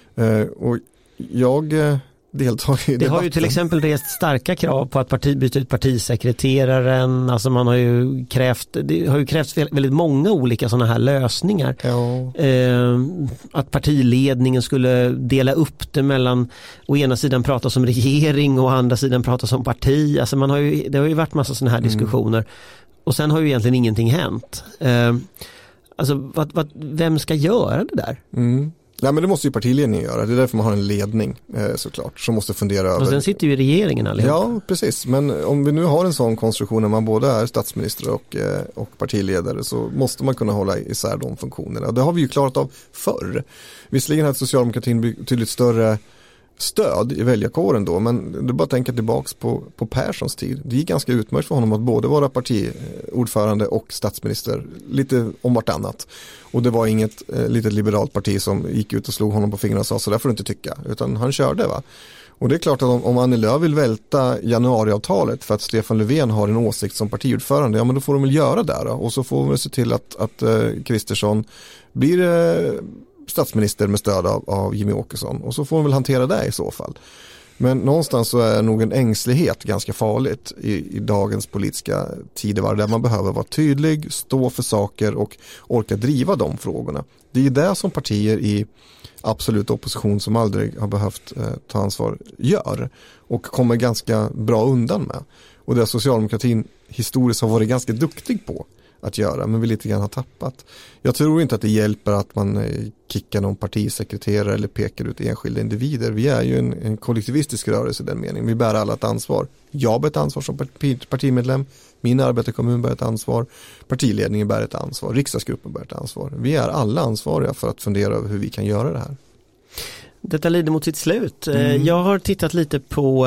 Speaker 2: Och jag deltar i
Speaker 1: det
Speaker 2: debatten.
Speaker 1: har ju till exempel rest starka krav på att parti, byta ut partisekreteraren. Alltså man har ju krävt, det har ju krävts väldigt många olika sådana här lösningar.
Speaker 2: Ja.
Speaker 1: Eh, att partiledningen skulle dela upp det mellan å ena sidan prata som regering och å andra sidan prata som parti. Alltså man har ju, det har ju varit massa sådana här diskussioner. Mm. Och sen har ju egentligen ingenting hänt. Eh, alltså vad, vad, vem ska göra det där?
Speaker 2: Mm. Nej, men det måste ju partiledningen göra. Det är därför man har en ledning eh, såklart som måste fundera över.
Speaker 1: Och sen sitter ju regeringen allihop.
Speaker 2: Ja, precis. Men om vi nu har en sån konstruktion när man både är statsminister och, eh, och partiledare så måste man kunna hålla isär de funktionerna. Det har vi ju klarat av förr. Visserligen hade socialdemokratin betydligt större stöd i väljarkåren då, men det är bara att tänka tillbaks på, på Perssons tid. Det gick ganska utmärkt för honom att både vara partiordförande och statsminister lite om vartannat. Och det var inget eh, litet liberalt parti som gick ut och slog honom på fingrarna och sa så där får du inte tycka, utan han körde va. Och det är klart att om, om Annie Lööf vill välta januariavtalet för att Stefan Löfven har en åsikt som partiordförande, ja men då får de väl göra det då. Och så får vi se till att, att eh, Kristersson blir eh, statsminister med stöd av, av Jimmy Åkesson. Och så får de väl hantera det i så fall. Men någonstans så är nog en ängslighet ganska farligt i, i dagens politiska tidevarv där man behöver vara tydlig, stå för saker och orka driva de frågorna. Det är det som partier i absolut opposition som aldrig har behövt eh, ta ansvar gör och kommer ganska bra undan med. Och det socialdemokratin historiskt har varit ganska duktig på att göra, men vi lite grann har tappat. Jag tror inte att det hjälper att man kickar någon partisekreterare eller pekar ut enskilda individer. Vi är ju en, en kollektivistisk rörelse i den meningen. Vi bär alla ett ansvar. Jag bär ett ansvar som partimedlem. Min arbetarkommun bär ett ansvar. Partiledningen bär ett ansvar. Riksdagsgruppen bär ett ansvar. Vi är alla ansvariga för att fundera över hur vi kan göra det här.
Speaker 1: Detta lider mot sitt slut. Mm. Jag har tittat lite på,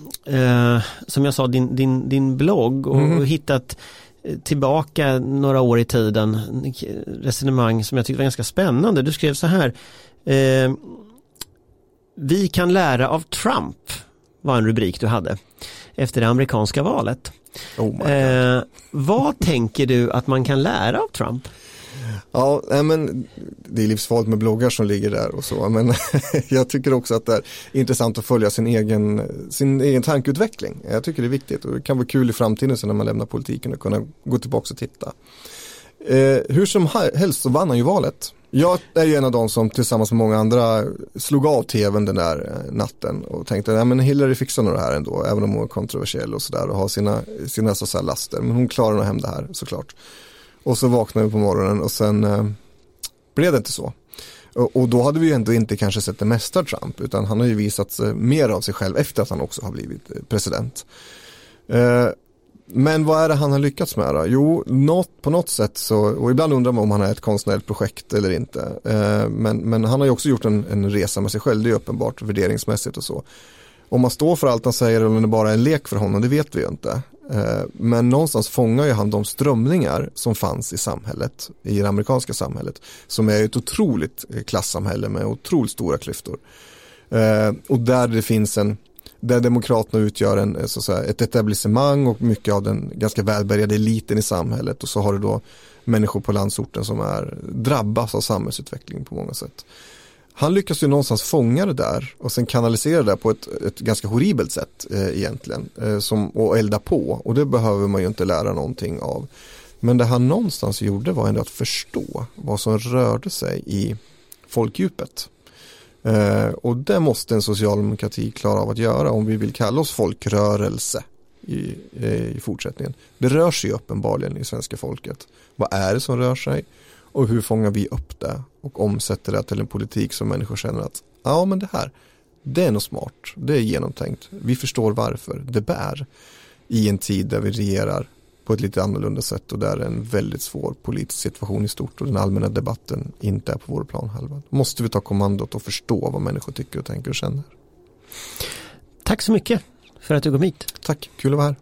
Speaker 1: eh, som jag sa, din, din, din blogg och mm. hittat tillbaka några år i tiden resonemang som jag tyckte var ganska spännande. Du skrev så här: eh, vi kan lära av Trump, var en rubrik du hade efter det amerikanska valet.
Speaker 2: Oh
Speaker 1: eh, vad tänker du att man kan lära av Trump?
Speaker 2: Ja, men det är livsfarligt med bloggar som ligger där och så, men jag tycker också att det är intressant att följa sin egen, sin egen tankeutveckling. Jag tycker det är viktigt och det kan vara kul i framtiden så när man lämnar politiken och kunna gå tillbaka och titta. Eh, hur som helst så vann han ju valet. Jag är ju en av de som tillsammans med många andra slog av tvn den där natten och tänkte, nej men Hillary fixar nog det här ändå, även om hon är kontroversiell och sådär och har sina, sina så här laster, men hon klarar nog hem det här såklart. Och så vaknade vi på morgonen och sen eh, blev det inte så. Och, och då hade vi ju ändå inte kanske sett det mesta av Trump, utan han har ju visat sig mer av sig själv efter att han också har blivit president. Eh, men vad är det han har lyckats med då? Jo, något, på något sätt så, och ibland undrar man om han är ett konstnärligt projekt eller inte. Eh, men, men han har ju också gjort en, en resa med sig själv, det är uppenbart, värderingsmässigt och så. Om man står för allt han säger eller om det bara är en lek för honom, det vet vi ju inte. Men någonstans fångar ju han de strömningar som fanns i samhället, i det amerikanska samhället, som är ett otroligt klassamhälle med otroligt stora klyftor. Och där det finns en, där demokraterna utgör en, så att säga, ett etablissemang och mycket av den ganska välbärgade eliten i samhället, och så har du då människor på landsorten som är drabbas av samhällsutvecklingen på många sätt. Han lyckas ju någonstans fånga det där och sen kanalisera det på ett, ett ganska horribelt sätt eh, egentligen eh, som, och elda på, och det behöver man ju inte lära någonting av. Men det han någonstans gjorde var ändå att förstå vad som rörde sig i folkdjupet. Eh, och det måste en socialdemokrati klara av att göra om vi vill kalla oss folkrörelse i, eh, i fortsättningen. Det rör sig uppenbarligen i svenska folket. Vad är det som rör sig? Och hur fångar vi upp det och omsätter det till en politik som människor känner att ja, men det här, det är nog smart, det är genomtänkt, vi förstår varför det bär i en tid där vi regerar på ett lite annorlunda sätt och där är en väldigt svår politisk situation i stort och den allmänna debatten inte är på vår planhalva. Måste vi ta kommandot och förstå vad människor tycker och tänker och känner.
Speaker 1: Tack så mycket för att du kom hit.
Speaker 2: Tack, kul att vara här.